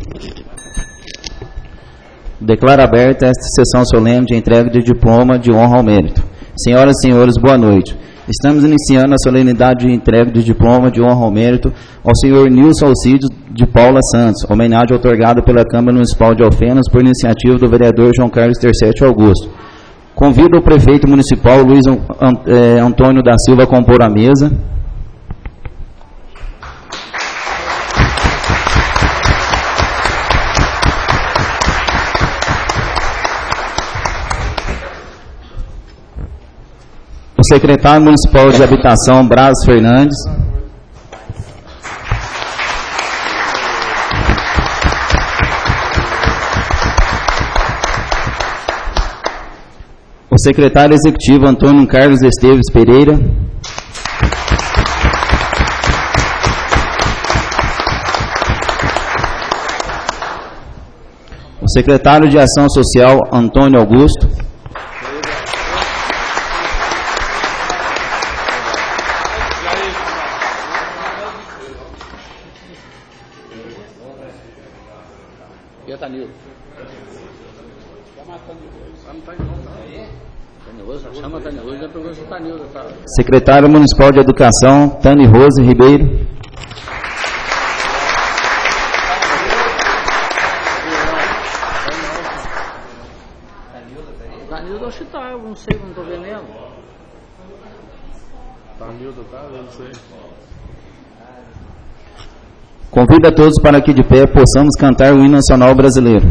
Declaro aberta esta sessão solene de entrega de diploma de honra ao mérito. Senhoras e senhores, boa noite. Estamos iniciando a solenidade de entrega de diploma de honra ao mérito ao senhor Nilson Alcides de Paula Santos, homenagem otorgada pela Câmara Municipal de Alfenas por iniciativa do vereador João Carlos Tercetti Augusto. Convido o prefeito municipal Luiz Antônio da Silva a compor a mesa. O secretário municipal de Habitação, Braz Fernandes. O secretário executivo, Antônio Carlos Esteves Pereira. O secretário de Ação Social, Antônio Augusto. Secretário Municipal de Educação, Tani Rose Ribeiro. Tanilda, acho que tá, eu não sei, não estou vendo ela. Tanilda, tá, eu não sei. Convido a todos para que de pé possamos cantar o hino nacional brasileiro.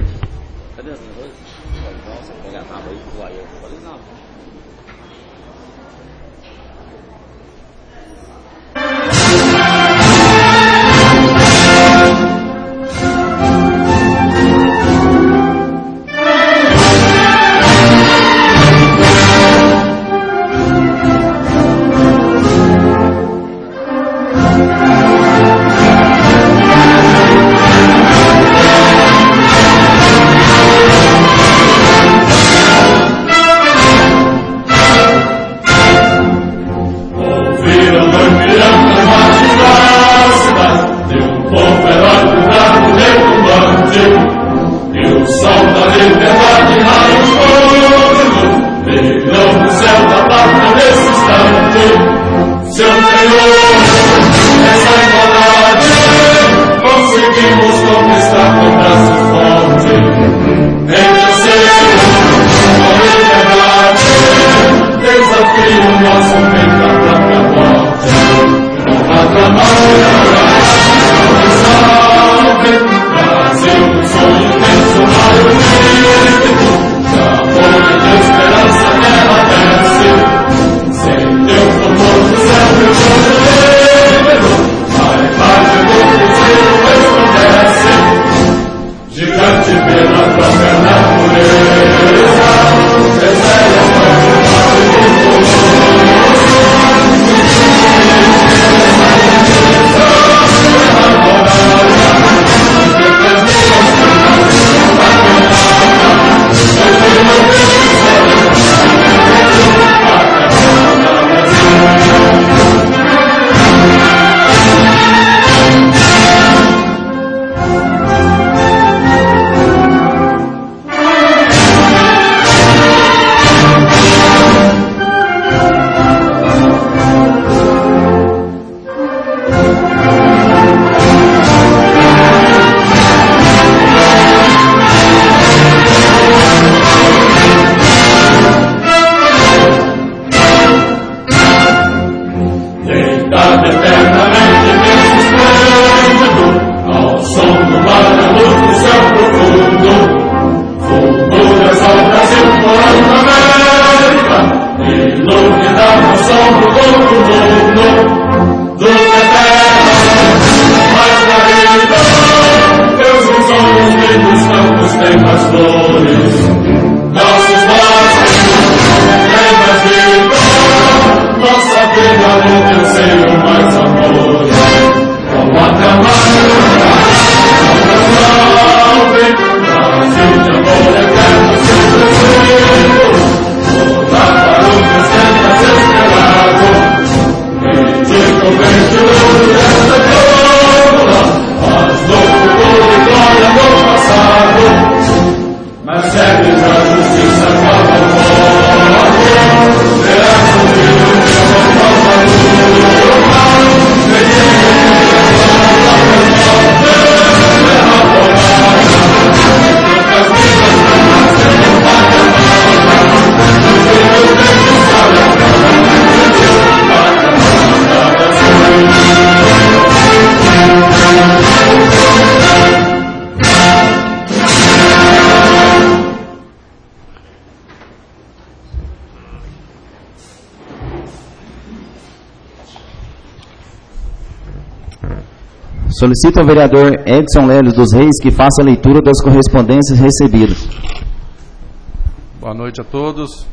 Solicito ao vereador Edson Lélio dos Reis que faça a leitura das correspondências recebidas. Boa noite a todos.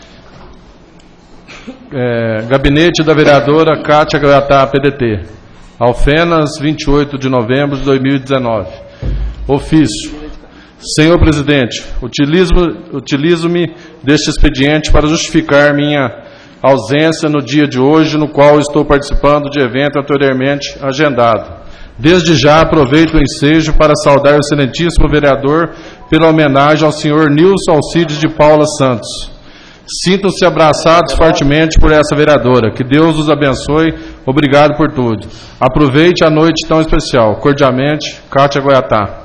Gabinete da vereadora Kátia Goiatá, PDT. Alfenas, 28 de novembro de 2019. Ofício. Senhor presidente, utilizo-me deste expediente para justificar minha ausência no dia de hoje, no qual estou participando de evento anteriormente agendado. Desde já aproveito o ensejo para saudar o excelentíssimo vereador pela homenagem ao senhor Nilson Alcides de Paula Santos. Sintam-se abraçados fortemente por essa vereadora. Que Deus os abençoe. Obrigado por tudo. Aproveite a noite tão especial. Cordialmente, Kátia Goiatá.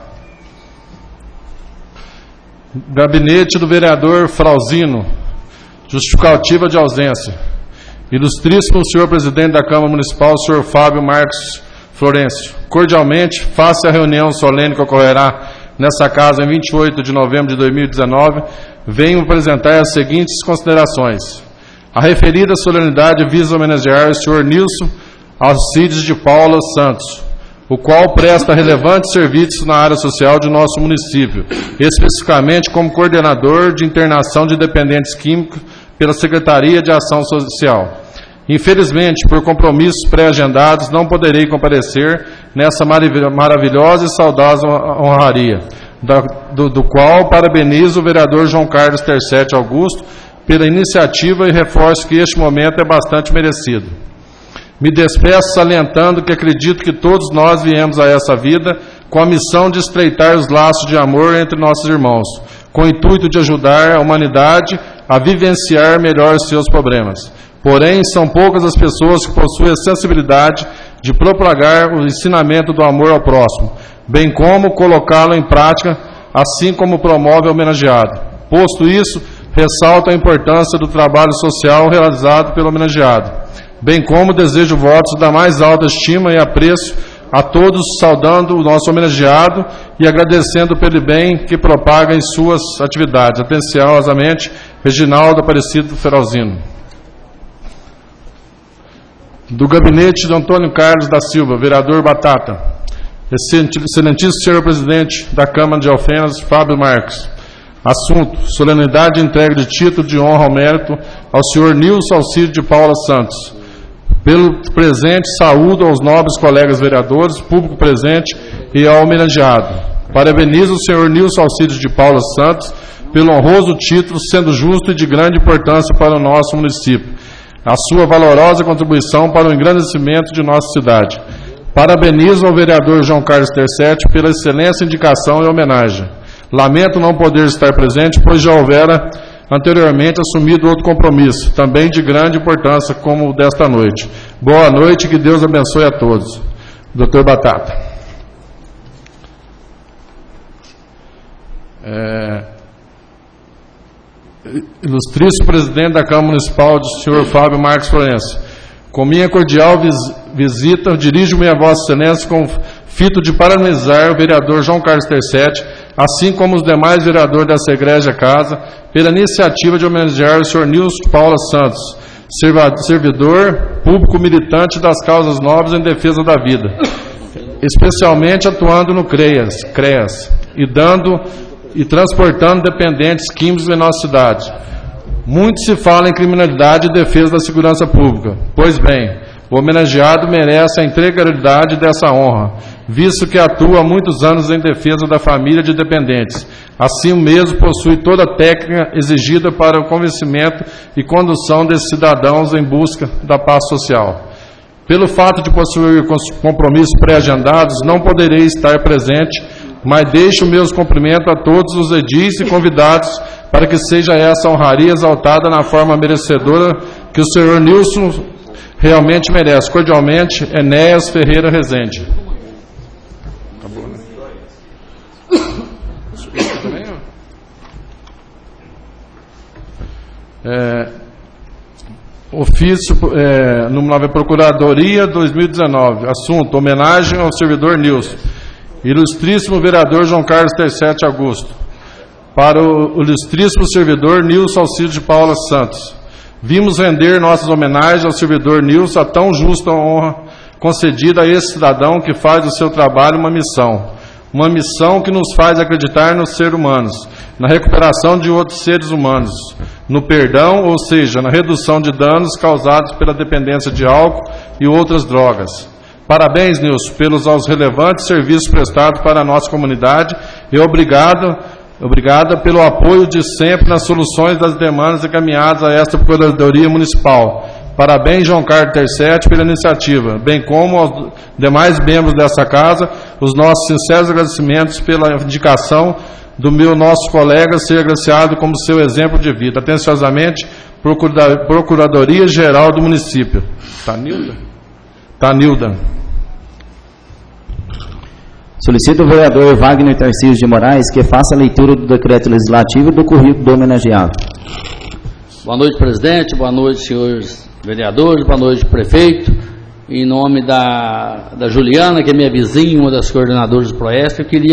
Gabinete do vereador Frauzino. Justificativa de ausência. Ilustríssimo senhor presidente da Câmara Municipal, senhor Fábio Marques Florencio. Cordialmente, face à reunião solene que ocorrerá nessa casa em 28 de novembro de 2019, venho apresentar as seguintes considerações. A referida solenidade visa homenagear o senhor Nilson Alcides de Paula Santos, o qual presta relevantes serviços na área social de nosso município, especificamente como coordenador de internação de dependentes químicos pela Secretaria de Ação Social. Infelizmente, por compromissos pré-agendados, não poderei comparecer nessa maravilhosa e saudosa honraria, do qual parabenizo o vereador João Carlos Tercetti Augusto pela iniciativa e reforço que este momento é bastante merecido. Me despeço salientando que acredito que todos nós viemos a essa vida com a missão de estreitar os laços de amor entre nossos irmãos, com o intuito de ajudar a humanidade a vivenciar melhor os seus problemas. Porém, são poucas as pessoas que possuem a sensibilidade de propagar o ensinamento do amor ao próximo, bem como colocá-lo em prática, assim como promove o homenageado. Posto isso, ressalto a importância do trabalho social realizado pelo homenageado, bem como desejo votos da mais alta estima e apreço a todos, saudando o nosso homenageado e agradecendo pelo bem que propaga em suas atividades. Atenciosamente, Reginaldo Aparecido Feralzino. Do gabinete de Antônio Carlos da Silva, vereador Batata. Excelentíssimo senhor presidente da Câmara de Alfenas, Fábio Marques. Assunto: solenidade de entrega de título de honra ao mérito ao senhor Nilson Alcides de Paula Santos. Pelo presente, saúdo aos nobres colegas vereadores, público presente e ao homenageado. Parabenizo o senhor Nilson Alcides de Paula Santos pelo honroso título, sendo justo e de grande importância para o nosso município. A sua valorosa contribuição para o engrandecimento de nossa cidade. Parabenizo ao vereador João Carlos Tercetti pela excelente indicação e homenagem. Lamento não poder estar presente, pois já houvera anteriormente assumido outro compromisso, também de grande importância, como o desta noite. Boa noite e que Deus abençoe a todos. Dr. Batata. Ilustríssimo presidente da Câmara Municipal, do senhor Fábio Marques Florencio. Com minha cordial visita, dirijo-me a Vossa Excelência com o fito de parabenizar o vereador João Carlos Tercetti, assim como os demais vereadores dessa egrégia casa, pela iniciativa de homenagear o senhor Nilson Paula Santos, servidor público militante das causas nobres em defesa da vida, especialmente atuando no CREAS e transportando dependentes químicos em nossa cidade. Muito se fala em criminalidade e defesa da segurança pública. Pois bem, o homenageado merece a integralidade dessa honra, visto que atua há muitos anos em defesa da família de dependentes. Assim mesmo possui toda a técnica exigida para o convencimento e condução desses cidadãos em busca da paz social. Pelo fato de possuir compromissos pré-agendados, não poderei estar presente mas deixo meus cumprimentos a todos os edis e convidados para que seja essa honraria exaltada na forma merecedora que o senhor Nilson realmente merece. Cordialmente, Enéas Ferreira Rezende. Acabou, né? Ofício número 9, Procuradoria 2019. Assunto: homenagem ao servidor Nilson. Ilustríssimo vereador João Carlos Tercetti Augusto. Para o ilustríssimo servidor Nilson Alcides de Paula Santos. Vimos render nossas homenagens ao servidor Nilson, a tão justa honra concedida a esse cidadão que faz do seu trabalho uma missão que nos faz acreditar nos seres humanos, na recuperação de outros seres humanos, no perdão, ou seja, na redução de danos causados pela dependência de álcool e outras drogas. Parabéns, Nilson, pelos aos relevantes serviços prestados para a nossa comunidade e obrigada pelo apoio de sempre nas soluções das demandas encaminhadas a esta Procuradoria Municipal. Parabéns, João Carlos Tercetti, pela iniciativa, bem como aos demais membros dessa casa, os nossos sinceros agradecimentos pela indicação do nosso colega ser agraciado como seu exemplo de vida. Atenciosamente, Procuradoria-Geral do Município. Tanilda. Solicito o vereador Wagner Tarcísio de Moraes que faça a leitura do decreto legislativo e do currículo do homenageado. Boa noite, presidente. Boa noite, senhores vereadores. Boa noite, prefeito. Em nome da Juliana, que é minha vizinha, uma das coordenadoras do Proeste, eu queria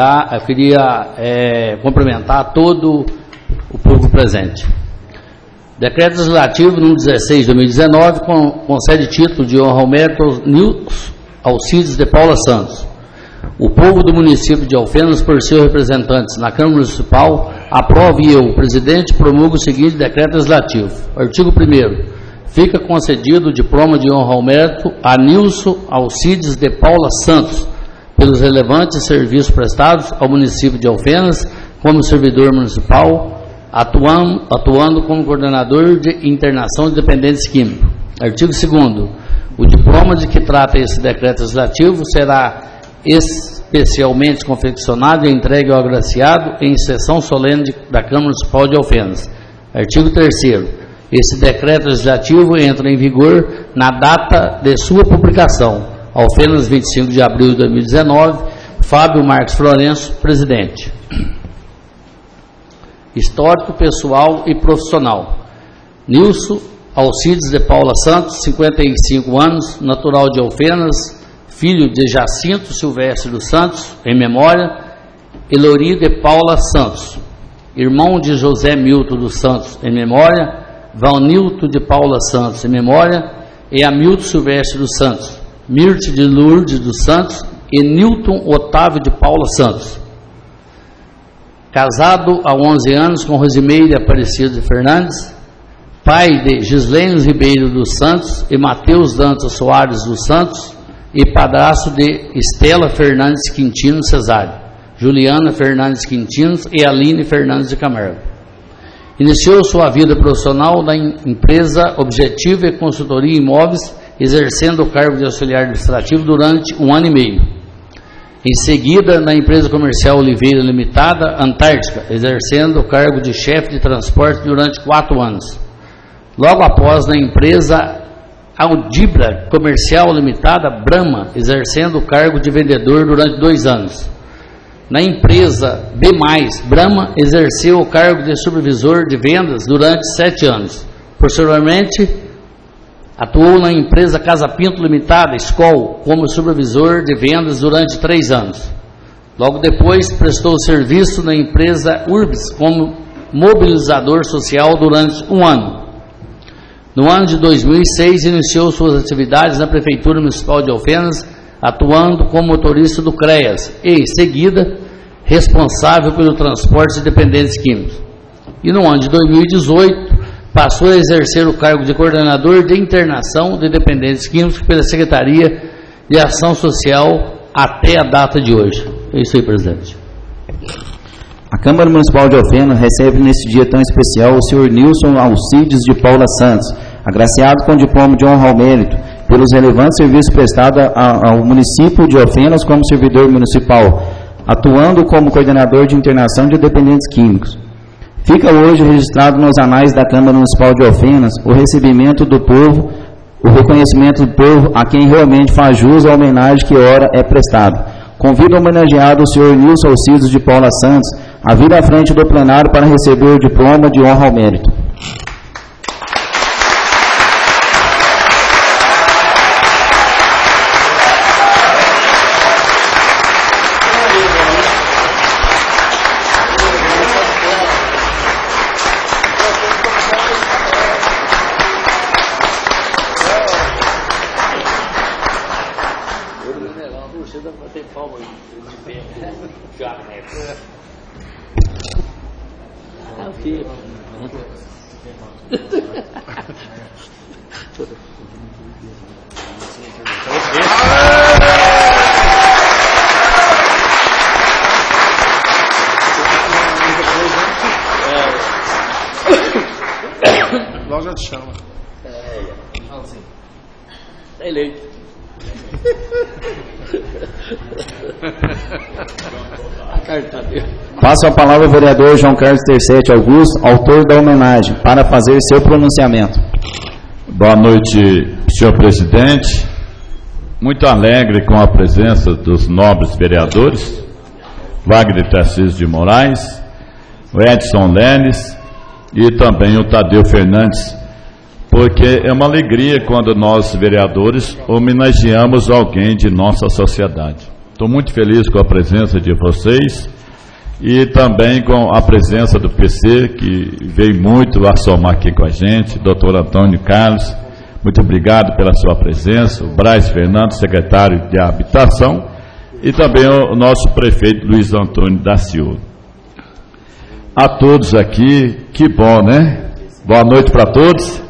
cumprimentar todo o povo presente. Decreto legislativo número 16 de 2019 concede título de honra ao mérito aos Nilson Alcides de Paula Santos. O povo do município de Alfenas, por seus representantes na Câmara Municipal, aprova e eu, presidente, promulgo o seguinte decreto legislativo. Artigo 1º. Fica concedido o diploma de honra ao mérito a Nilson Alcides de Paula Santos, pelos relevantes serviços prestados ao município de Alfenas, como servidor municipal, atuando como coordenador de internação de dependentes químicos. Artigo 2º. O diploma de que trata esse decreto legislativo será especialmente confeccionado e entregue ao agraciado em sessão solene da Câmara Municipal de Alfenas. Artigo 3º. Esse decreto legislativo entra em vigor na data de sua publicação. Alfenas, 25 de abril de 2019. Fábio Marques Florencio, presidente. Histórico, pessoal e profissional. Nilson Alcides de Paula Santos, 55 anos, natural de Alfenas, filho de Jacinto Silvestre dos Santos, em memória, Elori de Paula Santos, irmão de José Milton dos Santos, em memória, Valnilton de Paula Santos, em memória, e Hamilton Silvestre dos Santos, Mirte de Lourdes dos Santos e Nilton Otávio de Paula Santos. Casado há 11 anos com Rosimeire Aparecido de Fernandes, pai de Gislene Ribeiro dos Santos e Mateus Dantas Soares dos Santos, e padrasto de Estela Fernandes Quintino Cesário, Juliana Fernandes Quintino e Aline Fernandes de Camargo. Iniciou sua vida profissional na empresa Objetivo e Consultoria Imóveis, exercendo o cargo de auxiliar administrativo durante 1 ano e meio. Em seguida, na empresa comercial Oliveira Limitada, Antártica, exercendo o cargo de chefe de transporte durante 4 anos. Logo após, na empresa Audibra Comercial Limitada, Brahma, exercendo o cargo de vendedor durante 2 anos. Na empresa B+, Brahma, exerceu o cargo de supervisor de vendas durante 7 anos. Posteriormente, atuou na empresa Casa Pinto Limitada, Skol, como supervisor de vendas durante 3 anos. Logo depois, prestou serviço na empresa Urbis como mobilizador social durante 1 ano. No ano de 2006, iniciou suas atividades na Prefeitura Municipal de Alfenas, atuando como motorista do CREAS e, em seguida, responsável pelo transporte de dependentes químicos. E no ano de 2018, passou a exercer o cargo de coordenador de internação de dependentes químicos pela Secretaria de Ação Social até a data de hoje. É isso aí, presidente. A Câmara Municipal de Alfenas recebe neste dia tão especial o senhor Nilson Alcides de Paula Santos, agraciado com diploma de honra ao mérito, pelos relevantes serviços prestados ao município de Alfenas como servidor municipal, atuando como coordenador de internação de dependentes químicos. Fica hoje registrado nos anais da Câmara Municipal de Alfenas o recebimento do povo, o reconhecimento do povo a quem realmente faz jus à homenagem que ora é prestada. Convido o homenageado, o senhor Nilson Alcides de Paula Santos, a vir à frente do plenário para receber o diploma de honra ao mérito. Logo já te chama. Tá eleito. Passo a palavra ao vereador João Carlos Tercetti Augusto, autor da homenagem, para fazer seu pronunciamento. Boa noite, senhor presidente. Muito alegre com a presença dos nobres vereadores, Wagner Tarcísio de Moraes, o Edson Lenes e também o Tadeu Fernandes, porque é uma alegria quando nós, vereadores, homenageamos alguém de nossa sociedade. Estou muito feliz com a presença de vocês e também com a presença do PC, que veio muito a somar aqui com a gente, doutor Antônio Carlos, muito obrigado pela sua presença, o Braz Fernando, secretário de Habitação, e também o nosso prefeito Luiz Antônio da Silva. A todos aqui, que bom, né? Boa noite para todos.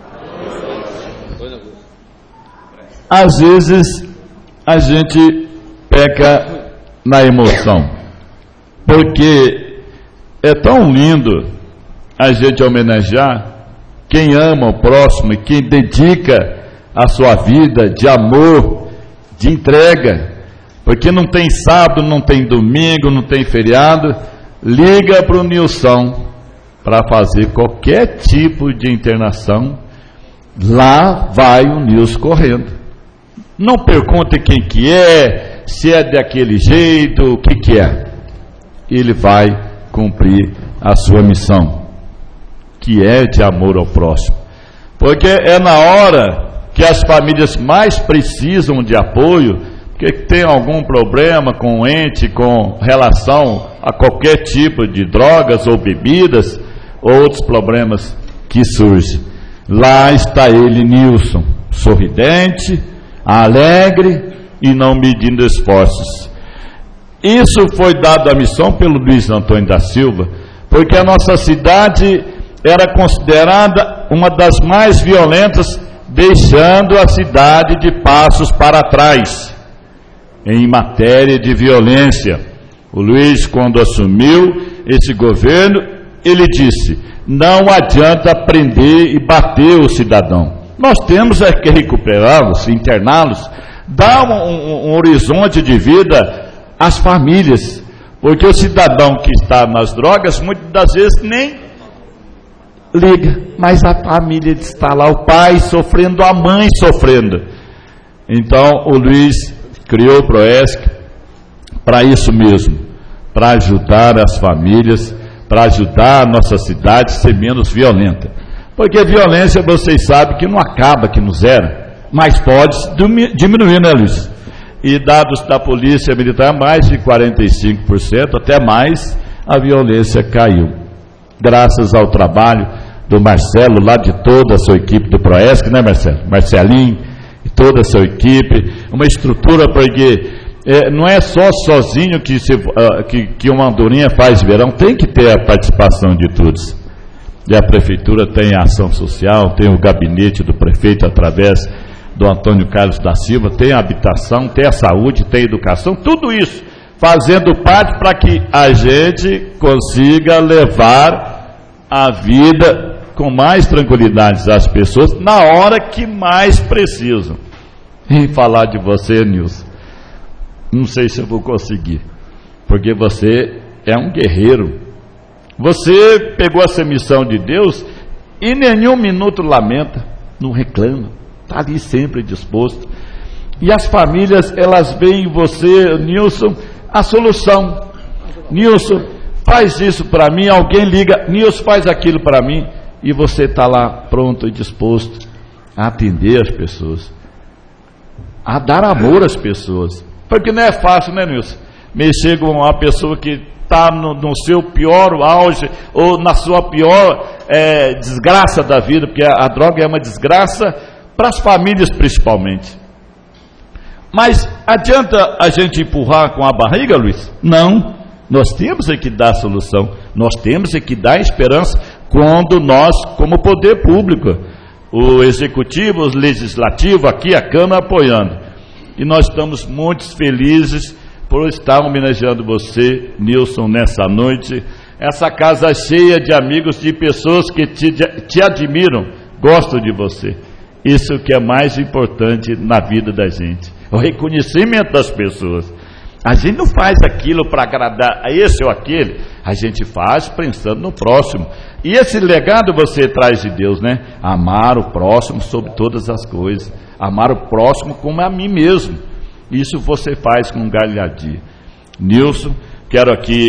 Às vezes a gente peca na emoção, porque é tão lindo a gente homenagear quem ama o próximo e quem dedica a sua vida de amor, de entrega, porque não tem sábado, não tem domingo, não tem feriado. Liga para o Nilson para fazer qualquer tipo de internação, lá vai o Nilson correndo. Não pergunte quem que é, se é daquele jeito, o que que é. Ele vai cumprir a sua missão, que é de amor ao próximo. Porque é na hora que as famílias mais precisam de apoio, porque tem algum problema com o ente, com relação a qualquer tipo de drogas ou bebidas, ou outros problemas que surgem. Lá está ele, Nilson, sorridente, alegre e não medindo esforços. Isso foi dado a missão pelo Luiz Antônio da Silva, porque a nossa cidade era considerada uma das mais violentas, deixando a cidade de passos para trás em matéria de violência. O Luiz, quando assumiu esse governo, ele disse: não adianta prender e bater o cidadão. Nós temos que recuperá-los, interná-los, dar um horizonte de vida às famílias, porque o cidadão que está nas drogas, muitas das vezes nem liga, mas a família está lá, o pai sofrendo, a mãe sofrendo. Então o Luiz criou o Proesc para isso mesmo, para ajudar as famílias, para ajudar a nossa cidade a ser menos violenta. Porque a violência, vocês sabem que não acaba, que não zera, mas pode diminuir, né, Luiz? E dados da Polícia Militar, mais de 45%, até mais, a violência caiu. Graças ao trabalho do Marcelo, lá de toda a sua equipe do Proesc, né, Marcelo? Marcelinho e toda a sua equipe, uma estrutura, porque não é só sozinho que uma andorinha faz verão, tem que ter a participação de todos. E a prefeitura tem a ação social, tem o gabinete do prefeito através do Antônio Carlos da Silva, tem a habitação, tem a saúde, tem a educação, tudo isso fazendo parte para que a gente consiga levar a vida com mais tranquilidade às pessoas na hora que mais precisam. E falar de você, Nilson, não sei se eu vou conseguir, porque você é um guerreiro. Você pegou essa missão de Deus e nenhum minuto lamenta, não reclama, está ali sempre disposto. E as famílias, elas veem em você, Nilson, a solução. Nilson, faz isso para mim, alguém liga, Nilson, faz aquilo para mim, e você está lá pronto e disposto a atender as pessoas, a dar amor às pessoas, porque não é fácil, né, Nilson? Mexer com uma pessoa que está no seu pior auge, ou na sua pior desgraça da vida, porque a droga é uma desgraça para as famílias principalmente. Mas adianta a gente empurrar com a barriga, Luiz? Não, nós temos que dar solução, nós temos que dar esperança, quando nós, como poder público, o executivo, o legislativo, aqui a Câmara apoiando, e nós estamos muito felizes por estar homenageando você, Nilson, nessa noite, essa casa cheia de amigos, de pessoas que te admiram, gostam de você. Isso que é mais importante na vida da gente, o reconhecimento das pessoas. A gente não faz aquilo para agradar a esse ou aquele, a gente faz pensando no próximo. E esse legado você traz de Deus, né? Amar o próximo sobre todas as coisas, amar o próximo como a mim mesmo. Isso você faz com galhardia. Nilson, quero aqui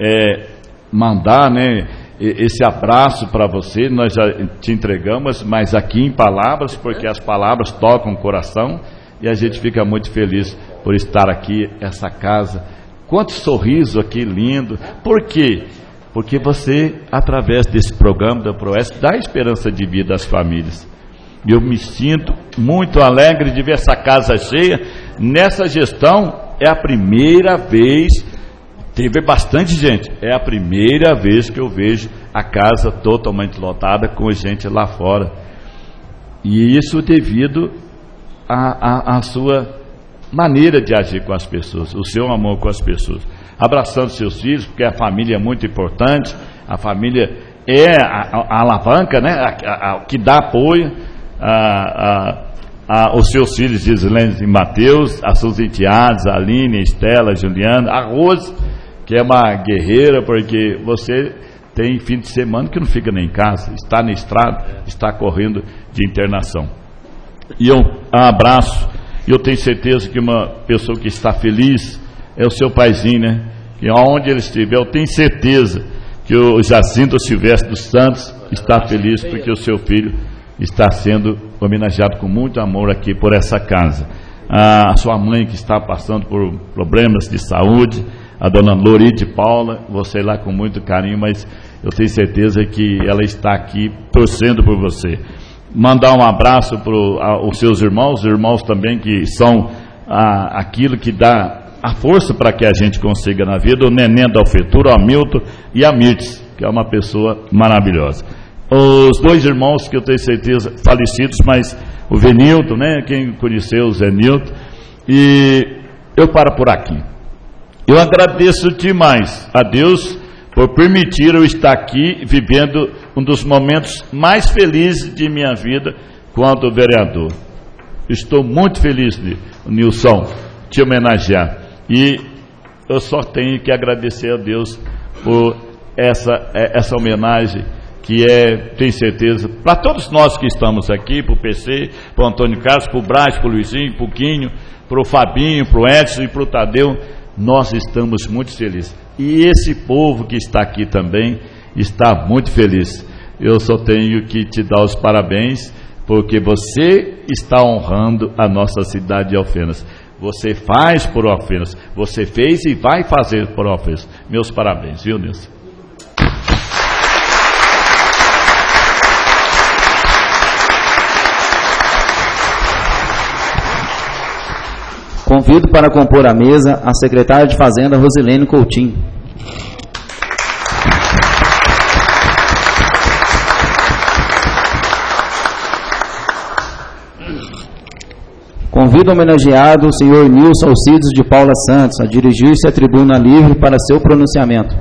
mandar, né, esse abraço para você. Nós já te entregamos, mas aqui em palavras, porque as palavras tocam o coração, e a gente fica muito feliz por estar aqui, essa casa. Quanto sorriso aqui lindo. Por quê? Porque você, através desse programa da Proeste, dá esperança de vida às famílias. Eu me sinto muito alegre de ver essa casa cheia. Nessa gestão, é a primeira vez, teve bastante gente, é a primeira vez que eu vejo a casa totalmente lotada com gente lá fora. E isso devido à sua maneira de agir com as pessoas, o seu amor com as pessoas, abraçando seus filhos, porque a família é muito importante, a família é a alavanca, né, que dá apoio os seus filhos, Gislene e Mateus, as suas enteadas, a Aline, a Estela, a Juliana, a Rose, que é uma guerreira, porque você tem fim de semana que não fica nem em casa, está na estrada, está correndo de internação. E eu abraço, e eu tenho certeza que uma pessoa que está feliz é o seu paizinho, né? Que aonde ele estiver, eu tenho certeza que o Jacinto Silvestre dos Santos está feliz porque o seu filho está sendo homenageado com muito amor aqui por essa casa. A sua mãe que está passando por problemas de saúde, a dona Loride Paula, você lá com muito carinho, mas eu tenho certeza que ela está aqui torcendo por você. Mandar um abraço para os seus irmãos também, que são aquilo que dá a força para que a gente consiga na vida, o Neném da Alfetura, o Hamilton e a Mirtes, que é uma pessoa maravilhosa. Os dois irmãos que eu tenho certeza falecidos, mas o Venilton, né, quem conheceu o Zé Nilton, e eu paro por aqui. Eu agradeço demais a Deus por permitir eu estar aqui vivendo um dos momentos mais felizes de minha vida quando vereador. Estou muito feliz, Nilson, te homenagear. E eu só tenho que agradecer a Deus por essa homenagem que tenho certeza, para todos nós que estamos aqui, para o PC, para o Antônio Carlos, para o Braz, para o Luizinho, para o Quinho, para o Fabinho, para o Edson e para o Tadeu, nós estamos muito felizes. E esse povo que está aqui também está muito feliz. Eu só tenho que te dar os parabéns, porque você está honrando a nossa cidade de Alfenas. Você faz por Alfenas, você fez e vai fazer por Alfenas. Meus parabéns, viu, Nilson? Convido para compor a mesa a secretária de Fazenda, Rosilene Coutinho. Convido o homenageado, o senhor Nilson Alcides de Paula Santos, a dirigir-se à tribuna livre para seu pronunciamento.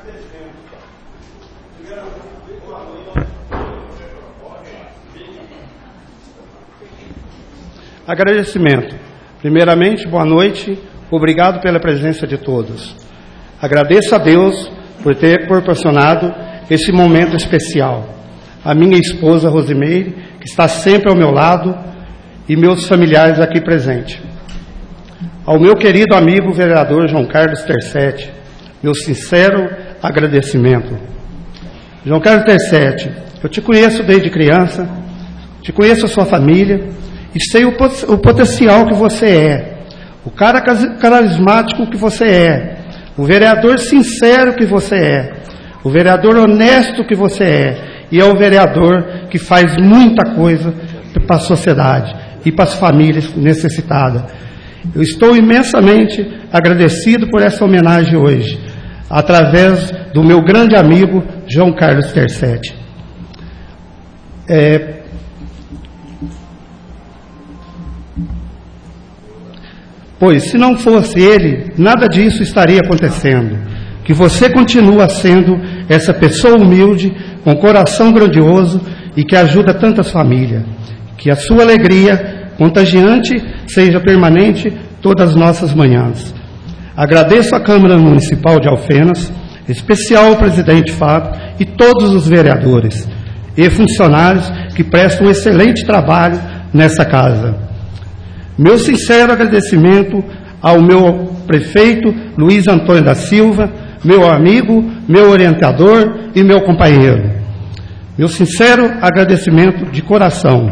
Agradecimento. Primeiramente, boa noite. Obrigado pela presença de todos. Agradeço a Deus por ter proporcionado esse momento especial. A minha esposa, Rosimeire, que está sempre ao meu lado, e meus familiares aqui presentes. Ao meu querido amigo vereador João Carlos Tercetti, meu sincero agradecimento. João Carlos Tercetti, eu te conheço desde criança, te conheço a sua família, e sei o potencial que você é, o cara carismático que você é, o vereador sincero que você é, o vereador honesto que você é, e é o vereador que faz muita coisa para a sociedade e para as famílias necessitadas. Eu estou imensamente agradecido por essa homenagem hoje, através do meu grande amigo João Carlos Tercetti. Pois, se não fosse ele, nada disso estaria acontecendo. Que você continua sendo essa pessoa humilde, com coração grandioso e que ajuda tantas famílias. Que a sua alegria contagiante seja permanente todas as nossas manhãs. Agradeço à Câmara Municipal de Alfenas, em especial ao presidente Fábio e todos os vereadores e funcionários que prestam um excelente trabalho nessa casa. Meu sincero agradecimento ao meu prefeito Luiz Antônio da Silva, meu amigo, meu orientador e meu companheiro. Meu sincero agradecimento de coração.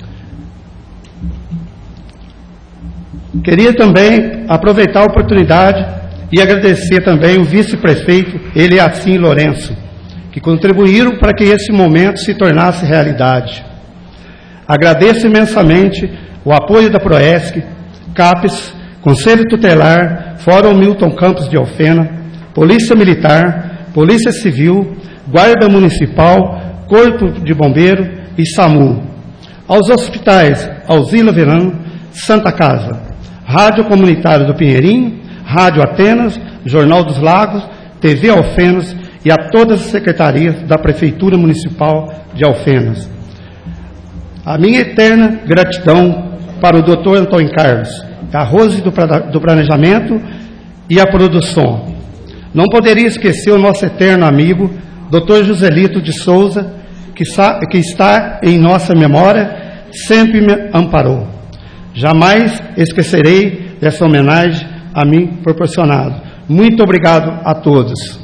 Queria também aproveitar a oportunidade e agradecer também o vice-prefeito Eliacim Lourenço, que contribuíram para que esse momento se tornasse realidade. Agradeço imensamente o apoio da Proesc, CAPES, Conselho Tutelar, Fórum Milton Campos de Alfena, Polícia Militar, Polícia Civil, Guarda Municipal, Corpo de Bombeiro e SAMU. Aos hospitais Alzila Verano, Santa Casa, Rádio Comunitária do Pinheirinho, Rádio Atenas, Jornal dos Lagos, TV Alfenas e a todas as secretarias da Prefeitura Municipal de Alfenas. A minha eterna gratidão para o Dr. Antônio Carlos, a Rose do Planejamento e a produção. Não poderia esquecer o nosso eterno amigo, Dr. Joselito de Souza, que está em nossa memória, sempre me amparou. Jamais esquecerei dessa homenagem a mim proporcionada. Muito obrigado a todos.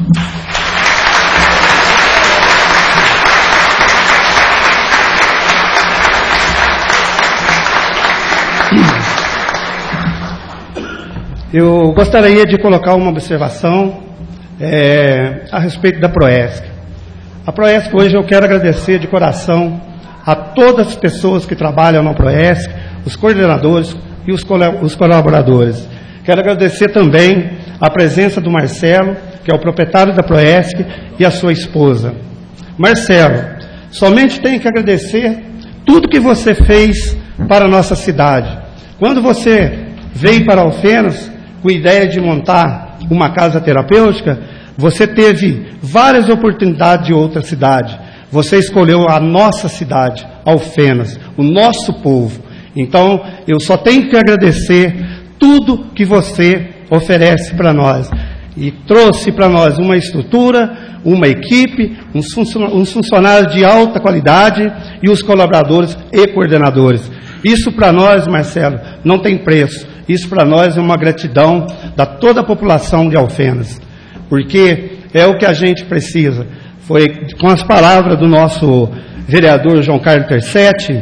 Eu gostaria de colocar uma observação a respeito da Proesc. A Proesc, hoje eu quero agradecer de coração a todas as pessoas que trabalham na Proesc, os coordenadores e os colaboradores. Quero agradecer também a presença do Marcelo, que é o proprietário da Proesc, e a sua esposa. Marcelo, somente tenho que agradecer tudo que você fez para a nossa cidade. Quando você veio para Alfenas com a ideia de montar uma casa terapêutica, você teve várias oportunidades de outra cidade. Você escolheu a nossa cidade, Alfenas, o nosso povo. Então, eu só tenho que agradecer tudo que você oferece para nós. E trouxe para nós uma estrutura, uma equipe, uns funcionários de alta qualidade e os colaboradores e coordenadores. Isso para nós, Marcelo, não tem preço. Isso para nós é uma gratidão da toda a população de Alfenas, porque é o que a gente precisa. Foi com as palavras do nosso vereador João Carlos Tercetti,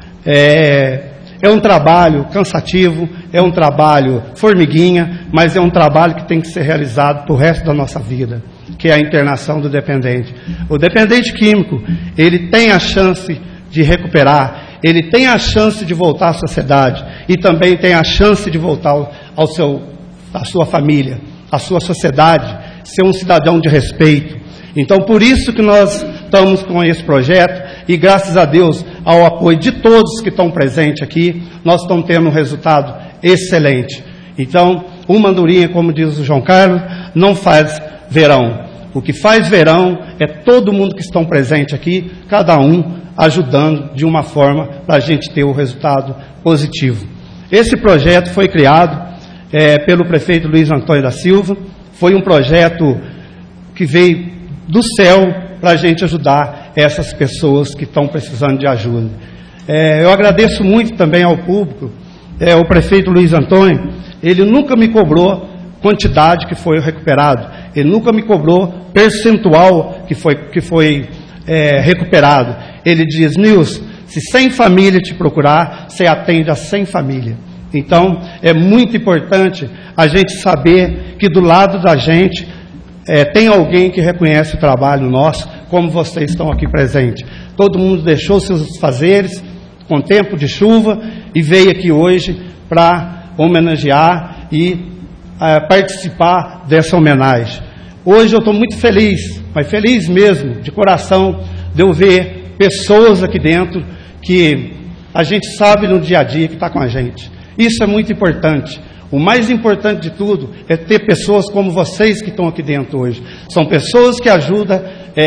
é um trabalho cansativo, é um trabalho formiguinha, mas é um trabalho que tem que ser realizado para o resto da nossa vida, que é a internação do dependente. O dependente químico, ele tem a chance de recuperar, ele tem a chance de voltar à sociedade e também tem a chance de voltar à sua família, à sua sociedade, ser um cidadão de respeito. Então, por isso que nós estamos com esse projeto e graças a Deus, ao apoio de todos que estão presentes aqui, nós estamos tendo um resultado excelente. Então, uma andorinha, como diz o João Carlos, não faz verão. O que faz verão é todo mundo que estão presente aqui, cada um ajudando de uma forma para a gente ter o resultado positivo. Esse projeto foi criado pelo prefeito Luiz Antônio da Silva, foi um projeto que veio do céu para a gente ajudar essas pessoas que estão precisando de ajuda. Eu agradeço muito também ao público, o prefeito Luiz Antônio, ele nunca me cobrou quantidade que foi recuperado, ele nunca me cobrou percentual que foi recuperado. Ele diz: Nilson, se 100 famílias te procurar, você atende a 100 famílias. Então, é muito importante a gente saber que do lado da gente tem alguém que reconhece o trabalho nosso, como vocês estão aqui presentes. Todo mundo deixou seus fazeres com tempo de chuva e veio aqui hoje para homenagear e participar dessa homenagem. Hoje eu estou muito feliz, mas feliz mesmo, de coração, de eu ver pessoas aqui dentro que a gente sabe no dia a dia que está com a gente. Isso é muito importante. O mais importante de tudo é ter pessoas como vocês que estão aqui dentro hoje. São pessoas que ajudam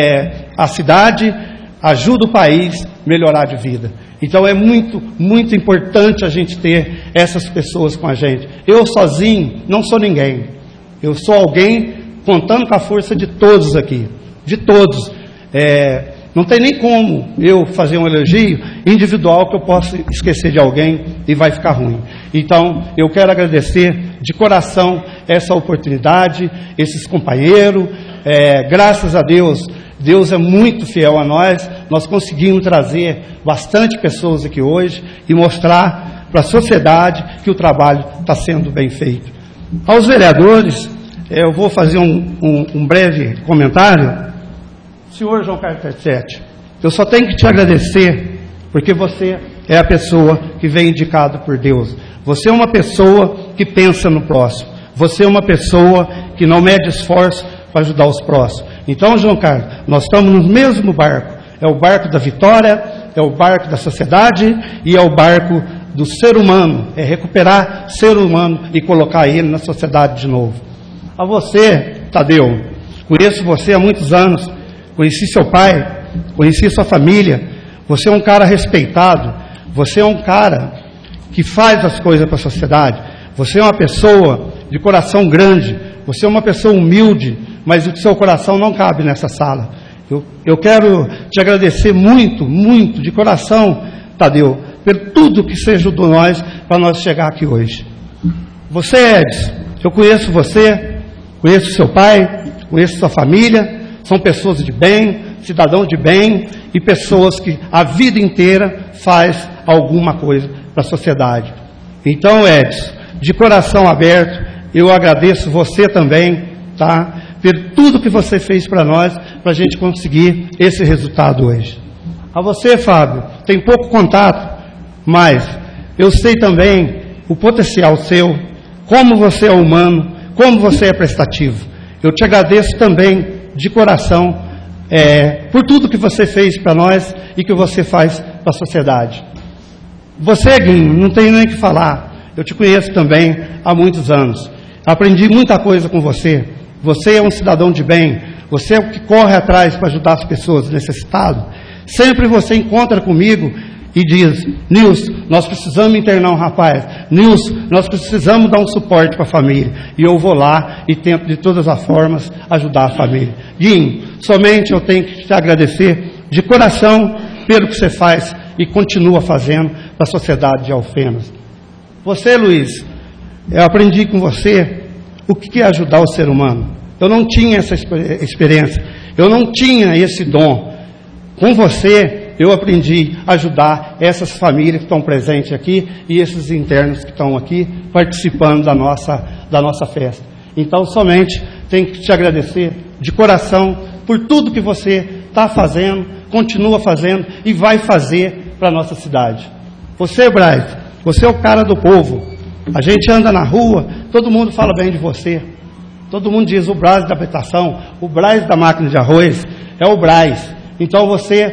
a cidade, ajudam o país a melhorar de vida. Então é muito, muito importante a gente ter essas pessoas com a gente. Eu sozinho não sou ninguém. Eu sou alguém contando com a força de todos aqui. De todos. Não tem nem como eu fazer um elogio individual que eu possa esquecer de alguém e vai ficar ruim. Então, eu quero agradecer de coração essa oportunidade, esses companheiros. Graças a Deus, Deus é muito fiel a nós. Nós conseguimos trazer bastante pessoas aqui hoje e mostrar para a sociedade que o trabalho está sendo bem feito. Aos vereadores, eu vou fazer um breve comentário. Senhor João Carlos Tercetti, eu só tenho que te agradecer, porque você é a pessoa que vem indicada por Deus. Você é uma pessoa que pensa no próximo. Você é uma pessoa que não mede esforço para ajudar os próximos. Então, João Carlos, nós estamos no mesmo barco. É o barco da vitória, é o barco da sociedade e é o barco do ser humano. É recuperar o ser humano e colocar ele na sociedade de novo. A você, Tadeu, conheço você há muitos anos. Conheci seu pai, conheci sua família. Você é um cara respeitado. Você é um cara que faz as coisas para a sociedade. Você é uma pessoa de coração grande. Você é uma pessoa humilde, mas o seu coração não cabe nessa sala. Eu quero te agradecer muito, muito, de coração, Tadeu, por tudo que você ajudou nós para nós chegar aqui hoje. Você, Edson, eu conheço você, conheço seu pai, conheço sua família. São pessoas de bem, cidadãos de bem e pessoas que a vida inteira faz alguma coisa para a sociedade. Então, Edson, de coração aberto, eu agradeço você também, tá? Por tudo que você fez para nós, para a gente conseguir esse resultado hoje. A você, Fábio, tem pouco contato, mas eu sei também o potencial seu, como você é humano, como você é prestativo. Eu te agradeço também de coração por tudo que você fez para nós e que você faz para a sociedade. Você, Guinho, não tenho nem o que falar. Eu te conheço também há muitos anos. Aprendi muita coisa com você. Você é um cidadão de bem. Você é o que corre atrás para ajudar as pessoas necessitadas. Sempre você encontra comigo e diz: Nilson, nós precisamos internar um rapaz. Nilson, nós precisamos dar um suporte para a família. E eu vou lá e tento de todas as formas ajudar a família. Guinho, somente eu tenho que te agradecer de coração pelo que você faz e continua fazendo para a sociedade de Alfenas. Você, Luiz, eu aprendi com você o que é ajudar o ser humano. Eu não tinha essa experiência, eu não tinha esse dom. Com você, eu aprendi a ajudar essas famílias que estão presentes aqui e esses internos que estão aqui participando da nossa festa. Então, somente tenho que te agradecer de coração por tudo que você está fazendo, continua fazendo e vai fazer para a nossa cidade. Você, Braz, você é o cara do povo. A gente anda na rua, todo mundo fala bem de você. Todo mundo diz o Braz da habitação, o Braz da máquina de arroz, é o Braz. Então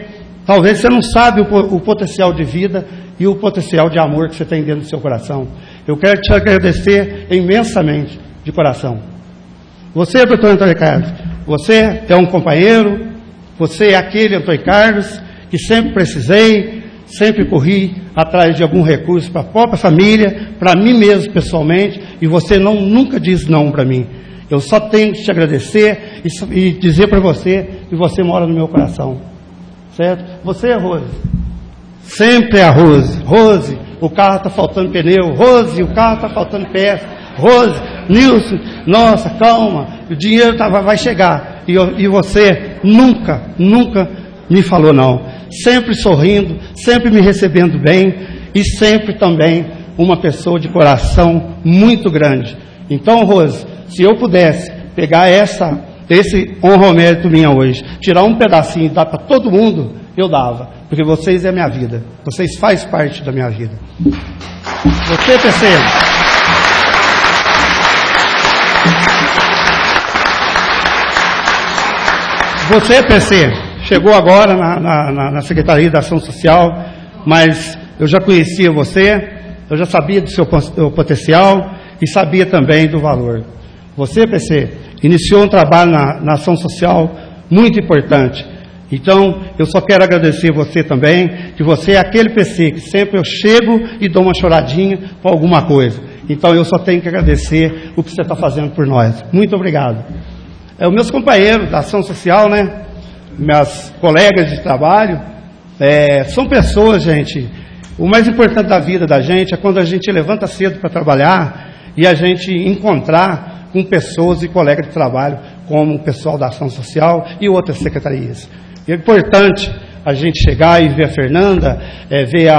talvez você não sabe o potencial de vida e o potencial de amor que você tem dentro do seu coração. Eu quero te agradecer imensamente, de coração. Você, doutor Antônio Carlos, você é um companheiro, você é aquele Antônio Carlos que sempre precisei, sempre corri atrás de algum recurso para a própria família, para mim mesmo pessoalmente, e você nunca diz não para mim. Eu só tenho que te agradecer e dizer para você que você mora no meu coração, certo? Você é Rose, sempre é a Rose. Rose, o carro está faltando pneu. Rose, o carro está faltando peça. Rose, Nilson, nossa, calma, o dinheiro vai chegar. E você nunca me falou não. Sempre sorrindo, sempre me recebendo bem e sempre também uma pessoa de coração muito grande. Então, Rose, se eu pudesse pegar esse honra ao mérito minha hoje, tirar um pedacinho e dar para todo mundo, eu dava, porque vocês é a minha vida, vocês fazem parte da minha vida. Você, PC, chegou agora na Secretaria da Ação Social, mas eu já conhecia você, eu já sabia do seu potencial e sabia também do valor. Você, PC, iniciou um trabalho na ação social muito importante. Então, eu só quero agradecer você também, que você é aquele PC que sempre eu chego e dou uma choradinha por alguma coisa. Então, eu só tenho que agradecer o que você está fazendo por nós. Muito obrigado. Os meus companheiros da ação social, né? Minhas colegas de trabalho, são pessoas, gente. O mais importante da vida da gente é quando a gente levanta cedo para trabalhar e a gente encontrar com pessoas e colegas de trabalho, como o pessoal da ação social e outras secretarias. É importante a gente chegar e ver a Fernanda, ver